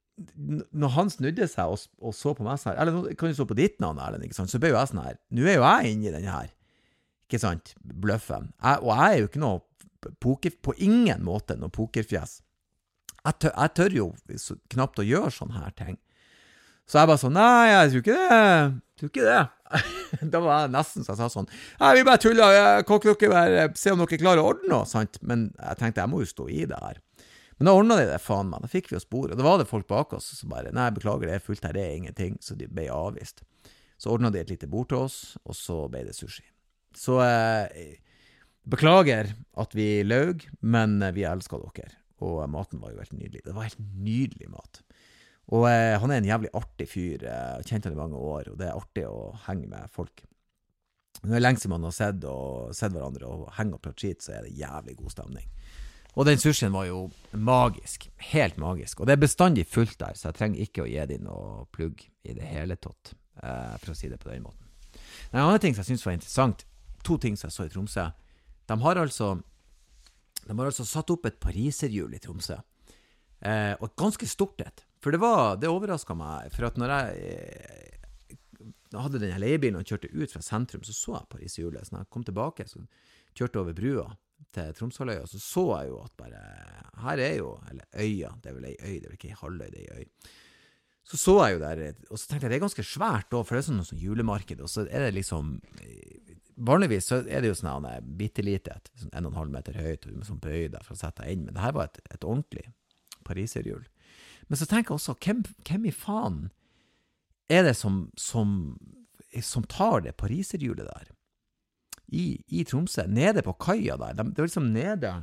når han snudde seg og, og så på meg sånn her, eller nå kan du så på ditt navn, Erlend, ikke sant, så ble jo jeg sånn her, nå er jo jeg inne i den her, ikke sant, bløffen. Jeg, og jeg er jo ikke noe poker, på ingen måte noe pokerfjes. Jeg tør, jeg tør jo så knapt å gjøre sånne her ting. Så jeg bare sånn, nei, jeg tror ikke det, jeg tror ikke det. Da var jeg nesten så jeg sa sånn, nei, vi bare tuller, jeg kan ikke dere bare se om dere klarer å ordne noe, sant? Men jeg tenkte, jeg må jo stå i det her. Men da ordnet de det, faen meg, da fikk vi oss spor, og da var det folk bak oss, som bare, nei, beklager, det er fullt her, det er ingenting, så de ble avvist. Så ordnet de et lite bord til oss, og så ble det sushi. Så eh, beklager at vi løg, men vi elsker dere, og maten var jo helt nydelig. Det var helt nydelig mat. Og eh, han er en jævlig artig fyr, jeg kjente han i mange år, og det er artig å henge med folk. Når det er lenge siden man har sett, og, sett hverandre og henger og prater skit, så er det jævlig god stemning. Og den sushien var jo magisk, helt magisk, og det er bestandig fullt der, så jeg trenger ikke å gi dem noe plugg i det hele tatt, eh, for å si det på den måten. En annen ting som jeg synes var interessant, to ting som jeg så i Tromsø, de har altså, de har altså satt opp et pariserhjul i Tromsø, eh, og et ganske stort et. For det var, det overrasket meg, for at når jeg eh, hadde denne leiebilen og kjørte ut fra sentrum, så så jeg pariserhjulet. Så når jeg kom tilbake, så kjørte over brua til Tromsøøya, så så jeg jo at bare, her er jo, eller øya, det er vel ei øy, det er vel ikke ei halvøy, det er ei øy. Så så jeg jo der, og så tenkte jeg, det er ganske svært da, for det er sånn noe sånn julemarked, og så er det liksom, vanligvis så er det jo sånn en bittelite, sånn en og en halv meter høyt, og du må sånn bøye deg for å sette deg inn, men det her var et, et ordentlig pariserhjul. Men så tenker jeg også, hvem, hvem i faen er det som, som, som tar det pariserhjulet der? I, i Tromsø, nede på kaia der. De, det var liksom nede,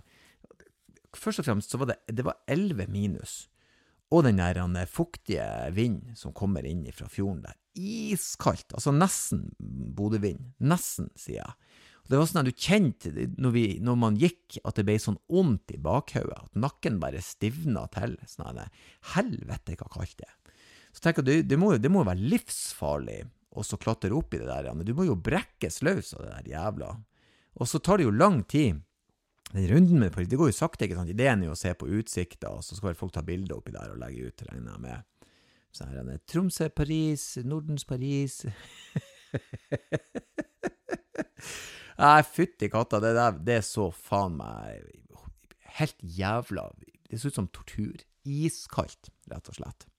først og fremst så var det, det var elleve minus. Og den der den fuktige vind som kommer inn fra fjorden der. Iskaldt, altså nesten Bodøvind. Nesten, sier jeg. Det var sånn at du kjente, når, vi, når man gikk, at det ble sånn ondt i bakhauet, at nakken bare stivnet til, sånn at helvete hva kaldt det. Så tenker jeg, det, det, må, det må være livsfarlig å så klatre opp i det der, men du må jo brekkes løs av det der jævla. Og så tar det jo lang tid, den runden med Paris, det går jo sakte, ikke sant? Ideen er jo å se på utsikter, og så skal folk ta bilder oppi der og legge ut, regner jeg med. Så her er det Tromsø, Paris, Nordens Paris. Nei, fytti katta, det der, det er så faen meg helt jævla, det ser ut som tortur, iskaldt, rett og slett.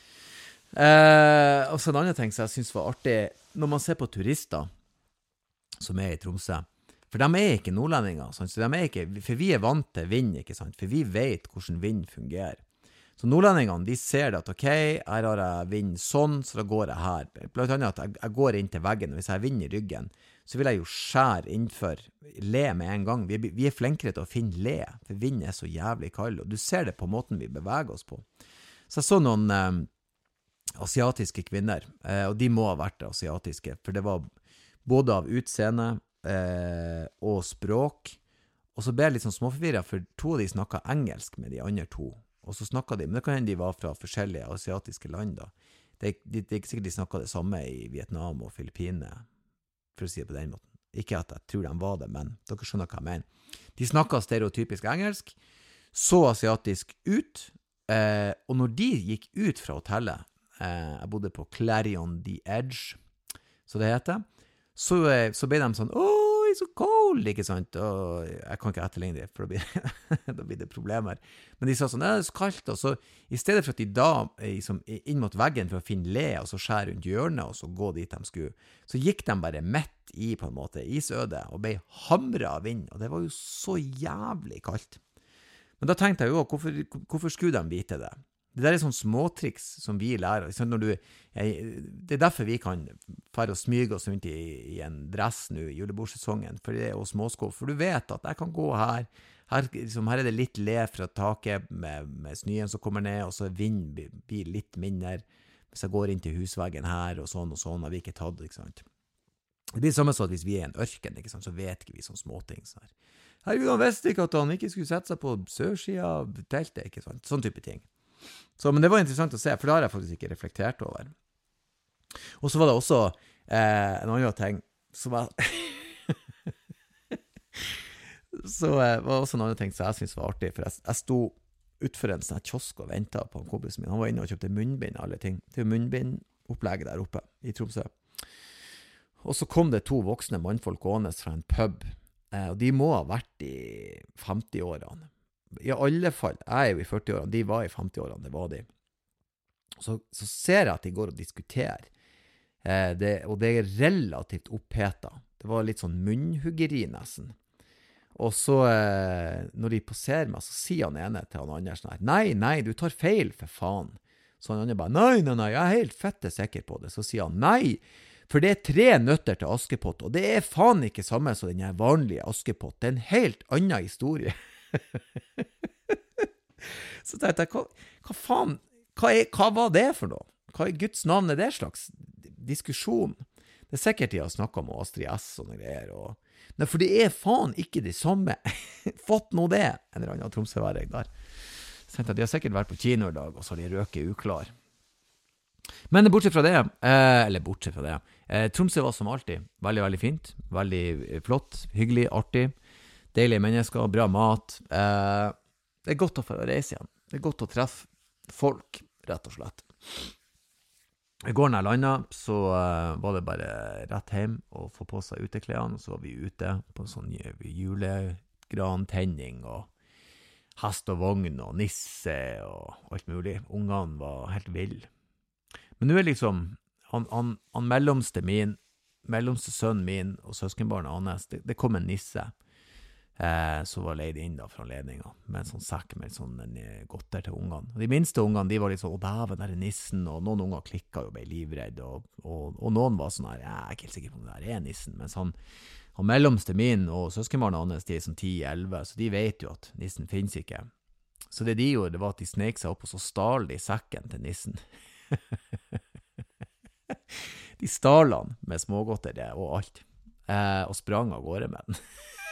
Eh, og så en annen ting som jeg synes var artig, når man ser på turister som er i Tromsø, for de er ikke nordlendinger, sant? Så de er ikke, for vi er vant til vind, ikke sant? For vi vet hvordan vind fungerer. Så nordlendingene, de ser det at, ok, her har jeg vind sånn, så da går jeg her. Blant annet at jeg, jeg går inn til veggen, og hvis jeg har vind i ryggen, så vil jeg jo skjære innenfor, le med en gang. Vi, vi er flinkere til å finne le, for vind er så jævlig kald, og du ser det på måten vi beveger oss på. Så jeg så noen eh, asiatiske kvinner, eh, og de må ha vært asiatiske, for det var både av utseende eh, og språk, og så ble jeg litt sånn småforvirret, for to av de snakket engelsk med de andre to, og så snakket de, men det kan hende de var fra forskjellige asiatiske land da. Det, det, det er ikke sikkert de snakket det samme i Vietnam og Filippinene, for å si det på den måten. Ikke at jeg tror de var det, men dere skjønner hva jeg mener. De snakket stereotypisk engelsk, så asiatisk ut, eh, og når de gikk ut fra hotellet, eh, jeg bodde på Clarion the Edge, så det heter, så, eh, så ble de sånn, åh, it's so cold, ikke sant? Og jeg kan ikke etterligne det, for da blir, da blir det problemer. Men de sa sånn, det er så kaldt, og så i stedet for at de da liksom, inn mot veggen for å finne le, og så skjære rundt hjørnet, og så gå dit de skulle, så gikk de bare midt i på en måte isøde, og ble hamret av vind, og det var jo så jævlig kaldt. Men da tenkte jeg jo, hvorfor, hvorfor skulle de vite det? Det der er sånn småtriks som vi lærer. Når du, jeg, det er derfor vi kan fære og smyge oss rundt i, i en dress nå i julebordsesongen, for det er jo småskov. For du vet at jeg kan gå her, her, liksom, her er det litt le fra taket med, med snøen som kommer ned, og så vind blir litt mindre. Hvis jeg går inn til husveggen her, og sånn og sånn, har vi ikke tatt, ikke sant? Det blir samme sånn at hvis vi er i en ørken, ikke sant, så vet ikke vi sånn småting. Så her. Herregud, han visste ikke at han ikke skulle sette seg på sørsiden av teltet, ikke sant? Sånn type ting. Så, men det var interessant å se, for det har jeg faktisk ikke reflektert over. Og så var det også eh, en annen ting som var så eh, var det også en annen ting som jeg synes var artig, for jeg, jeg sto utfor en sånn kiosk og ventet på en kompis min. Han var inne og kjøpte munnbind og alle ting. Det er jo munnbindopplegget der oppe i Tromsø. Og så kom det to voksne mannfolk gående fra en pub, eh, og de må ha vært i femti-årene. I alle fall, jeg er jo i førti-årene, de var i femti-årene, det var de. Så, så ser jeg at de går og diskuterer, eh, det, og det er relativt opphetet. Det var litt sånn munnhuggeri nesten. Og så, eh, når de passerer meg, så sier han ene til han andre sånn her, nei, nei, du tar feil, for faen. Så han andre bare, nei, nei, nei, jeg er helt fette sikker på det. Så sier han, nei, for det er tre nøtter til Askepott, og det er faen ikke samme som den her vanlige Askepott. Det er en helt annen historie. Så tenkte jeg, hva, hva faen, hva, er, hva var det for noe? Hva i Guds navn er det slags diskusjon? Det er sikkert de har snakket om Astrid S og noe greier, og... Nei, for det er faen ikke det samme. Fått noe det, en eller annen Tromsøværing der. Så tenkte jeg, de har sikkert vært på kino i dag, og så har de røket uklar. Men bortsett fra det, eh, eller bortsett fra det, eh, Tromsø var som alltid veldig, veldig fint, veldig flott, hyggelig, artig, deilige mennesker, bra mat. Eh, det er godt å få reise igjen. Det er godt å treffe folk, rett og slett. I går når jeg landet, så uh, var det bare rett hjem og få på seg uteklærne, og så var vi ute på en sånn julegrantenning, og hest og vogn, og nisse, og alt mulig. Ungene var helt vill. Men nå er liksom, han, han, han mellomste min, mellomste sønnen min, og søskenbarnet Annes, det, det kom en nisse, eh, som var leid inn da fra anledningen, med en sånn sekk med sånn en godter til ungene. De minste ungene, de var litt sånn, å dæven, der er nissen, og noen unger klikket jo og ble livredd, og, og, og noen var sånn her, jeg er ikke helt sikker på om det der er nissen, mens han, han mellomste min og søskenbarnet Annes, de er sånn ti elleve, så de vet jo at nissen finnes ikke. Så det de gjorde, det var at de snek seg opp, og så stal de sekken til nissen. De stal han med smågodter og alt, eh, og sprang av gårde med den.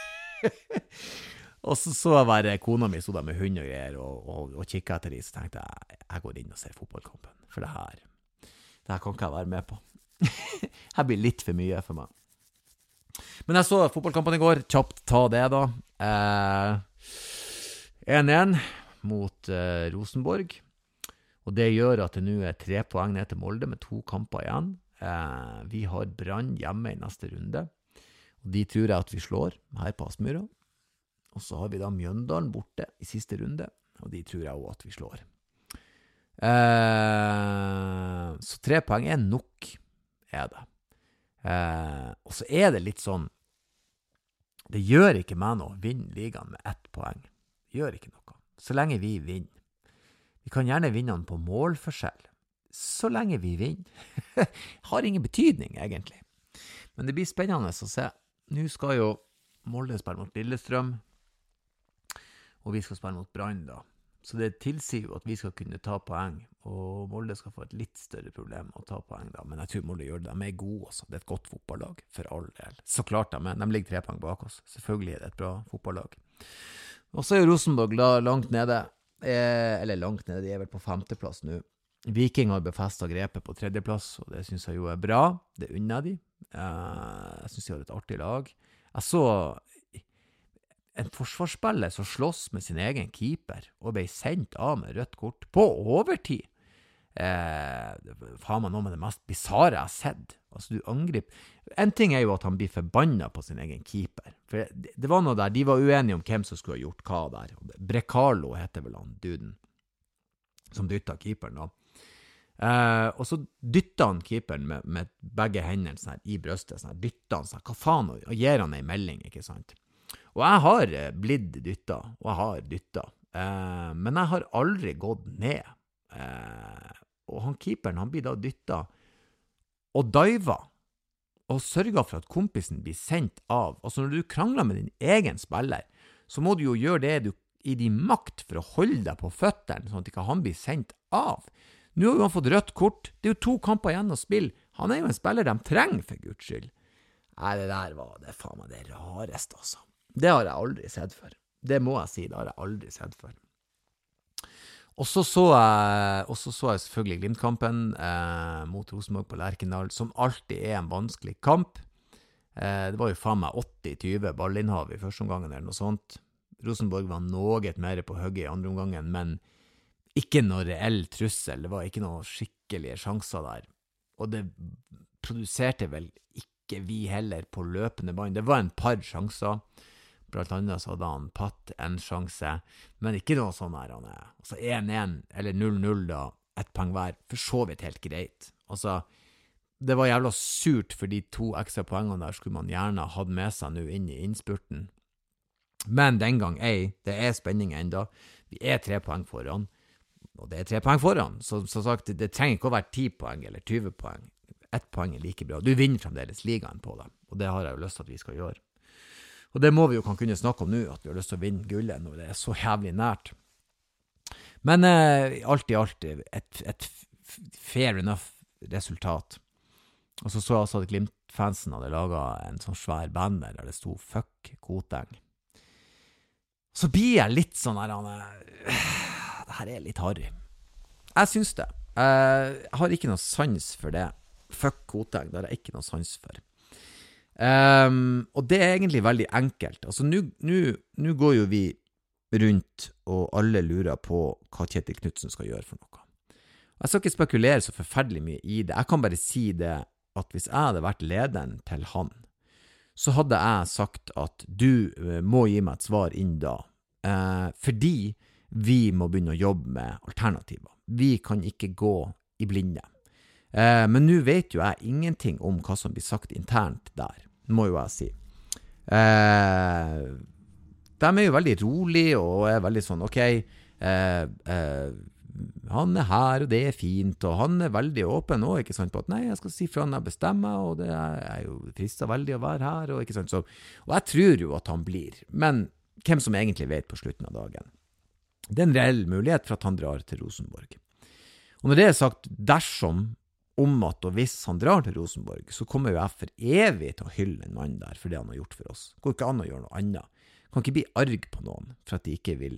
Og så så jeg bare kona mi stod der med hund og greier og, og, og kikket etter de, så tenkte jeg, jeg går inn og ser fotballkampen, for det her, det her kan ikke jeg være med på. Her blir litt for mye for meg. Men jeg så fotballkampen i går, kjapt ta det da. én én eh, mot eh, Rosenborg, og det gjør at det nå er tre poeng ned til Molde med to kamper igjen. Eh, vi har Brann hjemme i neste runde, og de tror jeg at vi slår her på Aspmyra. Og så har vi da Mjøndalen borte i siste runde, og de tror jeg også at vi slår. Eh, så tre poeng er nok, er det. Eh, og så er det litt sånn, det gjør ikke meg noe å vinne ligaen med ett poeng. Det gjør ikke noe. Så lenge vi vinner. Vi kan gjerne vinne den på målforskjell. Så lenge vi vinner. Har ingen betydning, egentlig. Men det blir spennende å se. Nå skal jo Molde spille mot Lillestrøm, og vi skal spille mot Brann da. Så det tilsier jo at vi skal kunne ta poeng, og Molde skal få et litt større problem å ta poeng da. Men jeg tror Molde gjør det. De er gode også. Det er et godt fotballag, for all del. Så klart de er. De ligger tre poeng bak oss. Selvfølgelig er det et bra fotballag. Og så er Rosenborg da langt nede. Eh, eller langt nede, de er vel på femteplass nå. Viking har befestet grepet på tredjeplass, og det synes jeg jo er bra. Det unner de. Eh, jeg synes de har et artig lag. Jeg så en forsvarsspiller som slåss med sin egen keeper, og ble sendt av med rødt kort på overtid. Eh, faen meg noe med det mest bizarre jeg har sett. Altså du angriper. En ting er jo at han blir forbannet på sin egen keeper. For det, det var noe der, de var uenige om hvem som skulle ha gjort hva der. Brekalo heter vel han, duden, som dyttet keeperen da. Eh, og så dyttet han keeperen med, med begge hendene sånn her, i brøstet, sånn her, dyttet han sånn, hva faen, og gir han en melding, ikke sant? Og jeg har blitt dyttet, og jeg har dyttet, eh, men jeg har aldri gått ned. Eh, og han keeperen, han blir da dyttet, og diver, og sørger for at kompisen blir sendt av. Altså når du krangler med din egen spiller, så må du jo gjøre det du i din makt for å holde deg på føtteren, sånn at ikke han blir sendt av. Nå har jo han fått rødt kort. Det er jo to kamper igjen å spille. Han er jo en spiller de trenger, for Guds skyld. Nei, det der var det faen meg det rareste, altså. Det har jeg aldri sett før. Det må jeg si, det har jeg aldri sett før. Og så så jeg, og så så jeg selvfølgelig Glimt-kampen eh, mot Rosenborg på Lerkendal, som alltid er en vanskelig kamp. Eh, det var jo faen meg åtti tjue ballinnhav i første omgangen eller noe sånt. Rosenborg var noe mer på høgge i andre omgangen, men ikke noe reell trussel. Det var ikke noe skikkelige sjanser der. Og det produserte vel ikke vi heller på løpende bånd. Det var en par sjanser. Blant annet så hadde han Patt en sjanse, men ikke noe sånn her. Altså én én eller null null da, ett poeng hver, for så vidt helt greit. Altså, det var jævla surt for de to ekstra poengene der skulle man gjerne hatt med seg nå inn i innspurten. Men den gang, ei, det er spenning enda. Vi er tre poeng foran, og det er tre poeng foran. Så, så sagt, det, det trenger ikke å være ti poeng eller tyve poeng. Ett poeng er like bra. Du vinner fremdeles ligaen på det, og det har jeg jo lyst til at vi skal gjøre. Og det må vi jo kan kunne snakke om nå, at vi har lyst til å vinne gullet når det er så jævlig nært. Men eh, alt i alt et, et fair enough resultat. Og så så jeg også at Glimt-fansen hadde laget en sånn svær banner der det sto «Fuck Koteng». Så blir jeg litt sånn her, uh, det her er litt harry. Jeg synes det. Uh, jeg har ikke noe sans for det. Fuck Koteng, det har jeg ikke noe sans for. Um, og det er egentlig veldig enkelt. Altså, nå går jo vi rundt, og alle lurer på hva Kjetil Knutsen skal gjøre for noe. Jeg skal ikke spekulere så forferdelig mye i det. Jeg kan bare si det, at hvis jeg hadde vært lederen til han, så hadde jeg sagt at du må gi meg et svar inn da. Uh, fordi vi må begynne å jobbe med alternativer. Vi kan ikke gå i blinde. Eh, men nå vet jo jeg ingenting om hva som blir sagt internt der, må jo jeg si. Eh, de er jo veldig rolig og er veldig sånn, ok, eh, eh, han er her og det er fint, og han er veldig åpen også, ikke sant, på at nei, jeg skal si fra når jeg bestemmer, og det er, er jo fristet veldig å være her, og ikke sant, så, og jeg tror jo at han blir, men hvem som egentlig vet på slutten av dagen. Det er en reell mulighet for at han drar til Rosenborg. Og når det er sagt, dersom om at og hvis han drar til Rosenborg, så kommer jo jeg for evig til å hylle en mann der for det han har gjort for oss. Det går ikke an å gjøre noe annet. Kan ikke bli arg på noen for at de ikke vil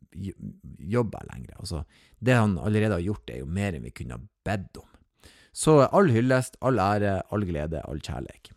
jobbe lenger. Altså, det han allerede har gjort er jo mer enn vi kunne ha bedt om. Så all hyllest, all ære, all glede, all kjærlighet.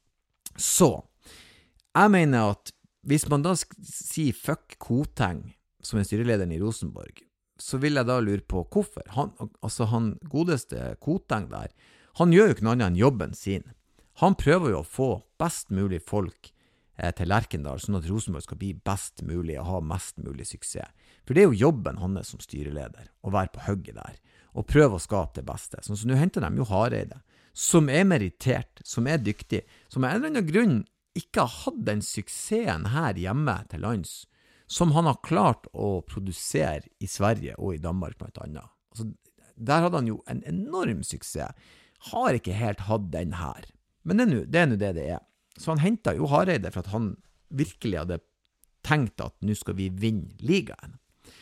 Så, jeg mener at hvis man da sier fuck Koteng som en styrelederen i Rosenborg, så vil jeg da lure på hvorfor. Han, altså han godeste Koteng der, han gjør jo ikke noe annet enn jobben sin. Han prøver jo å få best mulig folk eh, til Lerkendal, sånn at Rosenborg skal bli best mulig og ha mest mulig suksess. For det er jo jobben hans som styreleder, å være på høgget der, og prøve å skape det beste. Sånn, så nå henter de jo Hareide, som er meritert, som er dyktig, som er en eller annen grunn ikke har hatt den suksessen her hjemme til lands, som han har klart å produsere i Sverige og i Danmark blant annet. Altså, der hadde han jo en enorm suksess. Har ikke helt hatt den her. Men det er, nu, det er nu det det er. Så han hentet jo Hareide for at han virkelig hadde tenkt at nå skal vi vinne ligaen.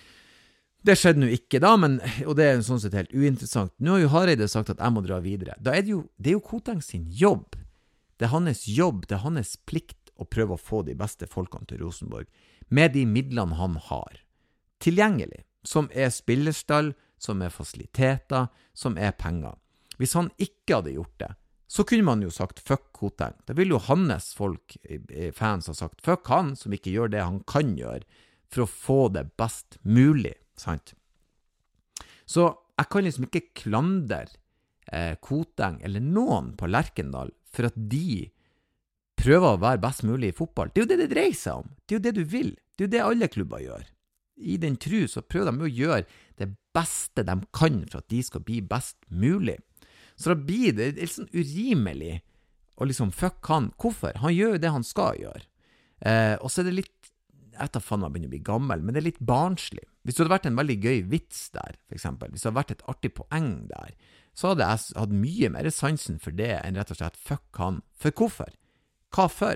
Det skjedde nå ikke da, men, og det er sånn sett helt uinteressant. Nå har jo Hareide sagt at jeg må dra videre. Da er det jo, det er jo Koteng sin jobb. Det er hans jobb, det er hans plikt å prøve å få de beste folkene til Rosenborg, med de midlene han har tilgjengelig, som er spillerstall, som er fasiliteter, som er penger. Hvis han ikke hadde gjort det, så kunne man jo sagt fuck Koteng. Da vil jo hans folk, fans, ha sagt fuck han, som ikke gjør det han kan gjøre, for å få det best mulig, sant? Så jeg kan liksom ikke klandre eh, Koteng eller noen på Lerkendal for at de prøver å være best mulig i fotball. Det er jo det det dreier seg om. Det er jo det du vil. Det er jo det alle klubber gjør. I den tru så prøver de å gjøre det beste de kan for at de skal bli best mulig. Så da blir det litt sånn urimelig å liksom fuck han. Hvorfor? Han gjør jo det han skal gjøre. Eh, og så er det litt, jeg tar faen meg begynner å bli gammel, men det er litt barnslig. Hvis det hadde vært en veldig gøy vits der, for eksempel, hvis det hadde vært et artig poeng der, så hadde jeg hatt mye mer sansen for det enn rett og slett fuck han. For hvorfor? Hva for?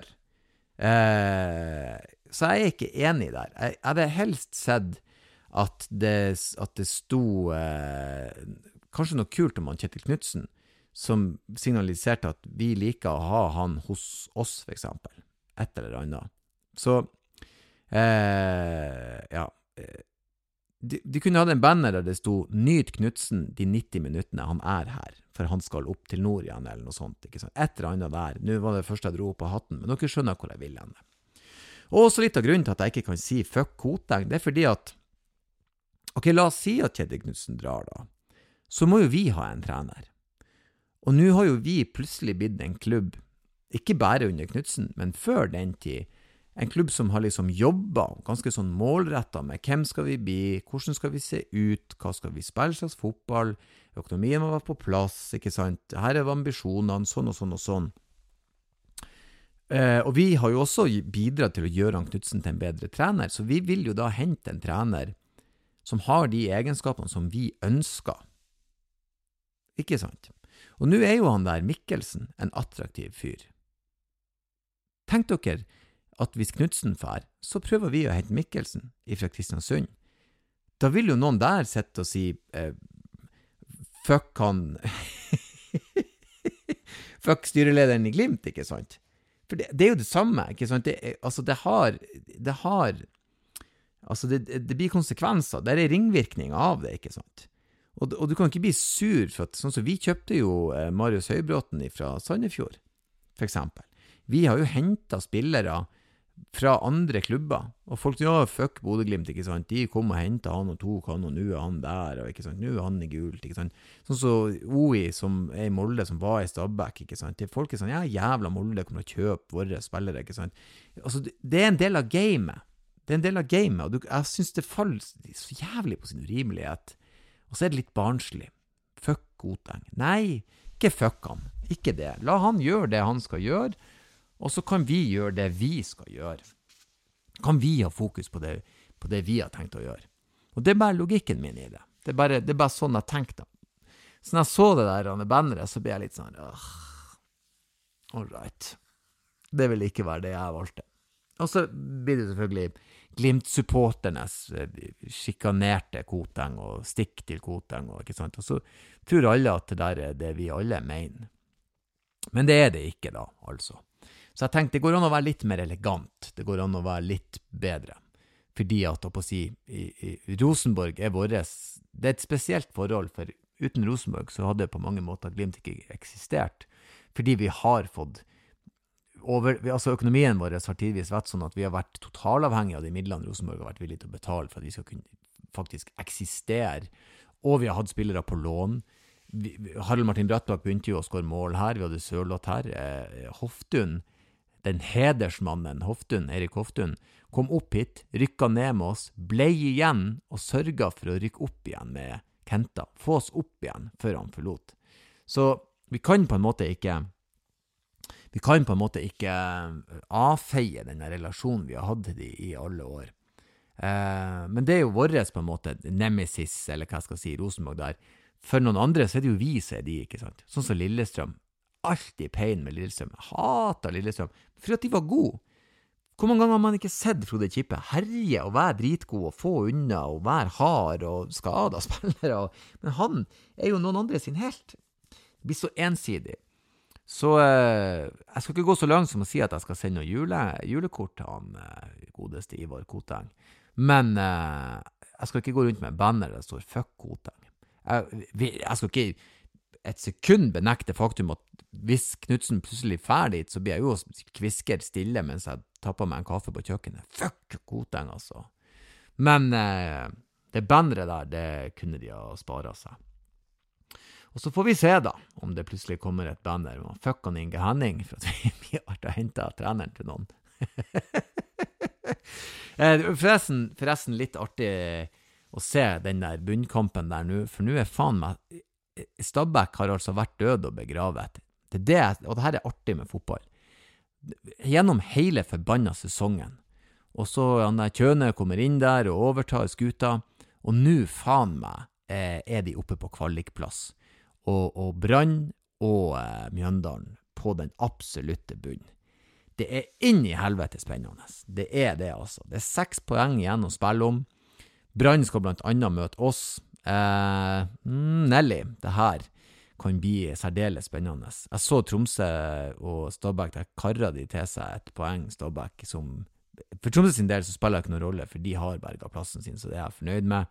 Eh, så jeg er ikke enig der. Jeg, jeg hadde helst sett at det, at det sto eh, kanskje noe kult om han Kjetil Knutsen, som signaliserte at vi liker å ha han hos oss, for eksempel. Et eller annet. Så, eh, ja, de, de kunne ha en banner der det stod «Nyt Knudsen de nitti minuttene han er her, for han skal opp til nord igjen», eller noe sånt, ikke sant? Et eller annet der. Nå var det første jeg dro opp på hatten, men dere skjønner hvor jeg vil henne. Og også litt av grunnen til at jeg ikke kan si «fuck Koteng», det er fordi at, ok, la oss si at Kjetil Knudsen drar da, så må jo vi ha en trener. Og nå har jo vi plutselig blitt en klubb, ikke bare under Knudsen, men før den tid, en klubb som har liksom jobbet ganske sånn målrettet med hvem skal vi bli, hvordan skal vi se ut, hva skal vi spille slags fotball, økonomien må være på plass, ikke sant? Her er ambisjonene, sånn og sånn og sånn. Eh, og vi har jo også bidratt til å gjøre han Knudsen til en bedre trener, så vi vil jo da hente en trener som har de egenskapene som vi ønsker. Ikke sant? Og nå er jo han der Mikkelsen en attraktiv fyr. Tenk dere, at hvis Knudsen fær, så prøver vi å hente Mikkelsen fra Kristiansund. Da vil jo noen der sette og si eh, fuck han fuck styrelederen i Glimt, ikke sant? For det, det er jo det samme, ikke sant? Det, altså det har det har altså det, det blir konsekvenser, det er ringvirkninger av det, ikke sant? Og, og du kan ikke bli sur for at, sånn som vi kjøpte jo eh, Marius Høybråten fra Sandefjord, for eksempel. Vi har jo hentet spillere fra andre klubber, og folk sier, ja, fuck Bodø-Glimt, ikke sant, de kom og hentet han og tok han, og nå er han der, og ikke sant, nå er han i gult, ikke sant, sånn så O I som er i Molde, som var i Stabæk, ikke sant, det er folk er sånn, ja, jævla Molde kommer til å kjøpe våre spillere, ikke sant, altså, det er en del av gamet, det er en del av gamet, og du, jeg synes det faller så jævlig på sin urimelighet, og så er det litt barnslig, fuck Koteng, nei, ikke fuck han, ikke det, la han gjøre det han skal gjøre, og så kan vi gjøre det vi skal gjøre. Kan vi ha fokus på det, på det vi har tenkt å gjøre. Og det er bare logikken min i det. Det er bare, det er bare sånn jeg tenkte. Så når jeg så det der andre banneret, så ble jeg litt sånn, åh, all right. Det vil ikke være det jeg valgte. Og så blir det selvfølgelig Glimt-supporternes skikanerte Koteng og stikk til Koteng, og, ikke sant? Og så tror alle at det der er det vi alle mener. Men det er det ikke da, altså. Så jeg tenkte, det går an å være litt mer elegant, det går an å være litt bedre, fordi at, å si, i, i Rosenborg er våres, det er et spesielt forhold, for uten Rosenborg så hadde på mange måter Glimt ikke eksistert, fordi vi har fått, over, altså økonomien vår har tidvis vært sånn at vi har vært totalavhengige av de midlene Rosenborg har vært villige til å betale for at vi skal kunne faktisk eksistere, og vi har hatt spillere på lån. Vi, Harald Martin Brattbakk begynte jo å skåre mål her, vi hadde Sørloth her, eh, Hoftun, den hedersmannen Hoftun, Erik Hoftun, kom opp hit, rykket ned med oss, ble igjen og sørget for å rykke opp igjen med Kenta, få oss opp igjen før han forlot. Så vi kan på en måte ikke, vi kan på en måte ikke avfeie denne relasjonen vi har hatt til de i alle år. Eh, men det er jo våres på en måte nemesis, eller hva jeg skal si, Rosenborg der. For noen andre så er det jo vi som er de, ikke sant? Sånn som Lillestrøm. Alltid pein med Lillestrøm. Jeg hater Lillestrøm. For at de var gode. Hvor mange ganger har man ikke sett Frode Kippe herje og være dritgod og få unna og være hard og skada spillere? Men han er jo noen andre sin helt. Det blir så ensidig. Så eh, jeg skal ikke gå så langt som å si at jeg skal sende noen jule, julekort til han eh, godeste Ivar Koteng. Men eh, jeg skal ikke gå rundt med en banner der det står fuck Koteng. Jeg, jeg skal ikke et sekund benekte faktum at hvis Knudsen plutselig ferdig, så blir jeg jo kvisker stille mens jeg tapper meg en kaffe på kjøkkenet. Fuck Koteng, altså. Men eh, det banneret der, det kunne de ha sparet seg. Og så får vi se da, om det plutselig kommer et banner om fuck han Inge Henning, for at vi har vært og hentet treneren til noen. forresten, forresten litt artig å se den der bunnkampen der nå, for nå er faen meg Stabæk har altså vært død og begravet. Det er det, og det her er artig med fotball. Gjennom hele forbanna sesongen. Og så han der Kjøne kommer inn der og overtar skuta, og nå faen meg eh, er de oppe på kvalikplass. Og, og Brann og eh, Mjøndalen på den absolutte bunn. Det er inn i helvete spennende. Det er det altså. Det er seks poeng igjen å spille om. Brann skal blant annet møte oss. Eh, Nelly, det her kan bli særdeles spennende. Jeg så Tromsø og Stabæk, der karret de til seg et poeng Stabæk som for Tromsø sin del så spiller det ikke noen rolle, for de har berget plassen sin, så det er jeg fornøyd med.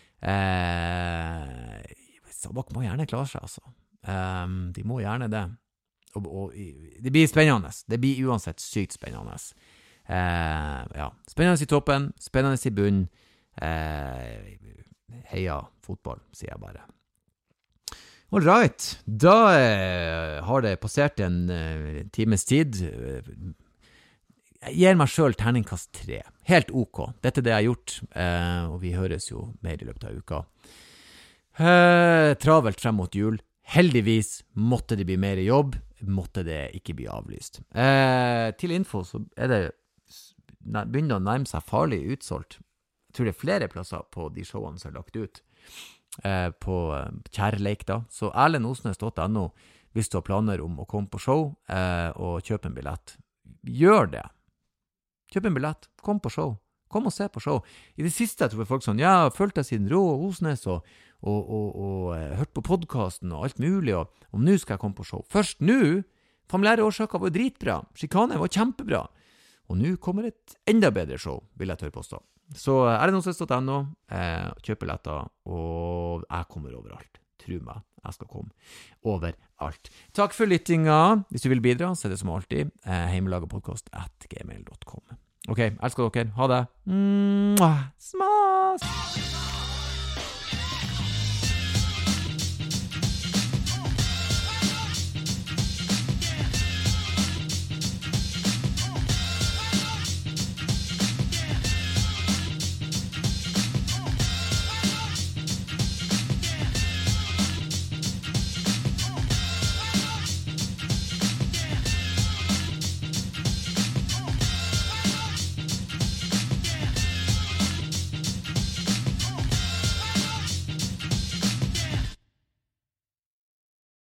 Eh, Stabæk må gjerne klare seg, altså. Eh, de må gjerne det. Og, og, det blir spennende. Det blir uansett sykt spennende. Eh, ja. Spennende i toppen, spennende i bunn. Eh, heia fotball, sier jeg bare. All right, da eh, har det passert en eh, times tid. Jeg gir meg selv terningkast tre. Helt ok. Dette er det jeg har gjort, eh, og vi høres jo mer i løpet av uka. Eh, travelt frem mot jul. Heldigvis måtte det bli mer jobb, måtte det ikke bli avlyst. Eh, til info så er det begynner å nærme seg farlig utsolgt. Jeg tror det er flere plasser på de showene som er lagt ut. Eh, på eh, Kjærleik da. Så erlendosnes punktum no hvis du har planer om å komme på show eh, og kjøpe en billett. Gjør det. Kjøp en billett. Kom på show. Kom og se på show. I det siste tror jeg folk sånn, ja, følte jeg siden Rå og Osnes og, og, og, og eh, hørt på podcasten og alt mulig, og, og nå skal jeg komme på show. Først nå, familiære årsaker var dritbra. Skikane var kjempebra. Og nå kommer et enda bedre show, vil jeg tørre påstå. Så er det noe som stått ennå, eh, kjøp billetter, og jeg kommer overalt. Tro meg, jeg skal komme overalt. Takk for lyttinga. Hvis du vil bidra, så er det som alltid eh, heimelagepodcast at gmail punktum com. Ok, elsker dere. Ha det. Mwah. Smas!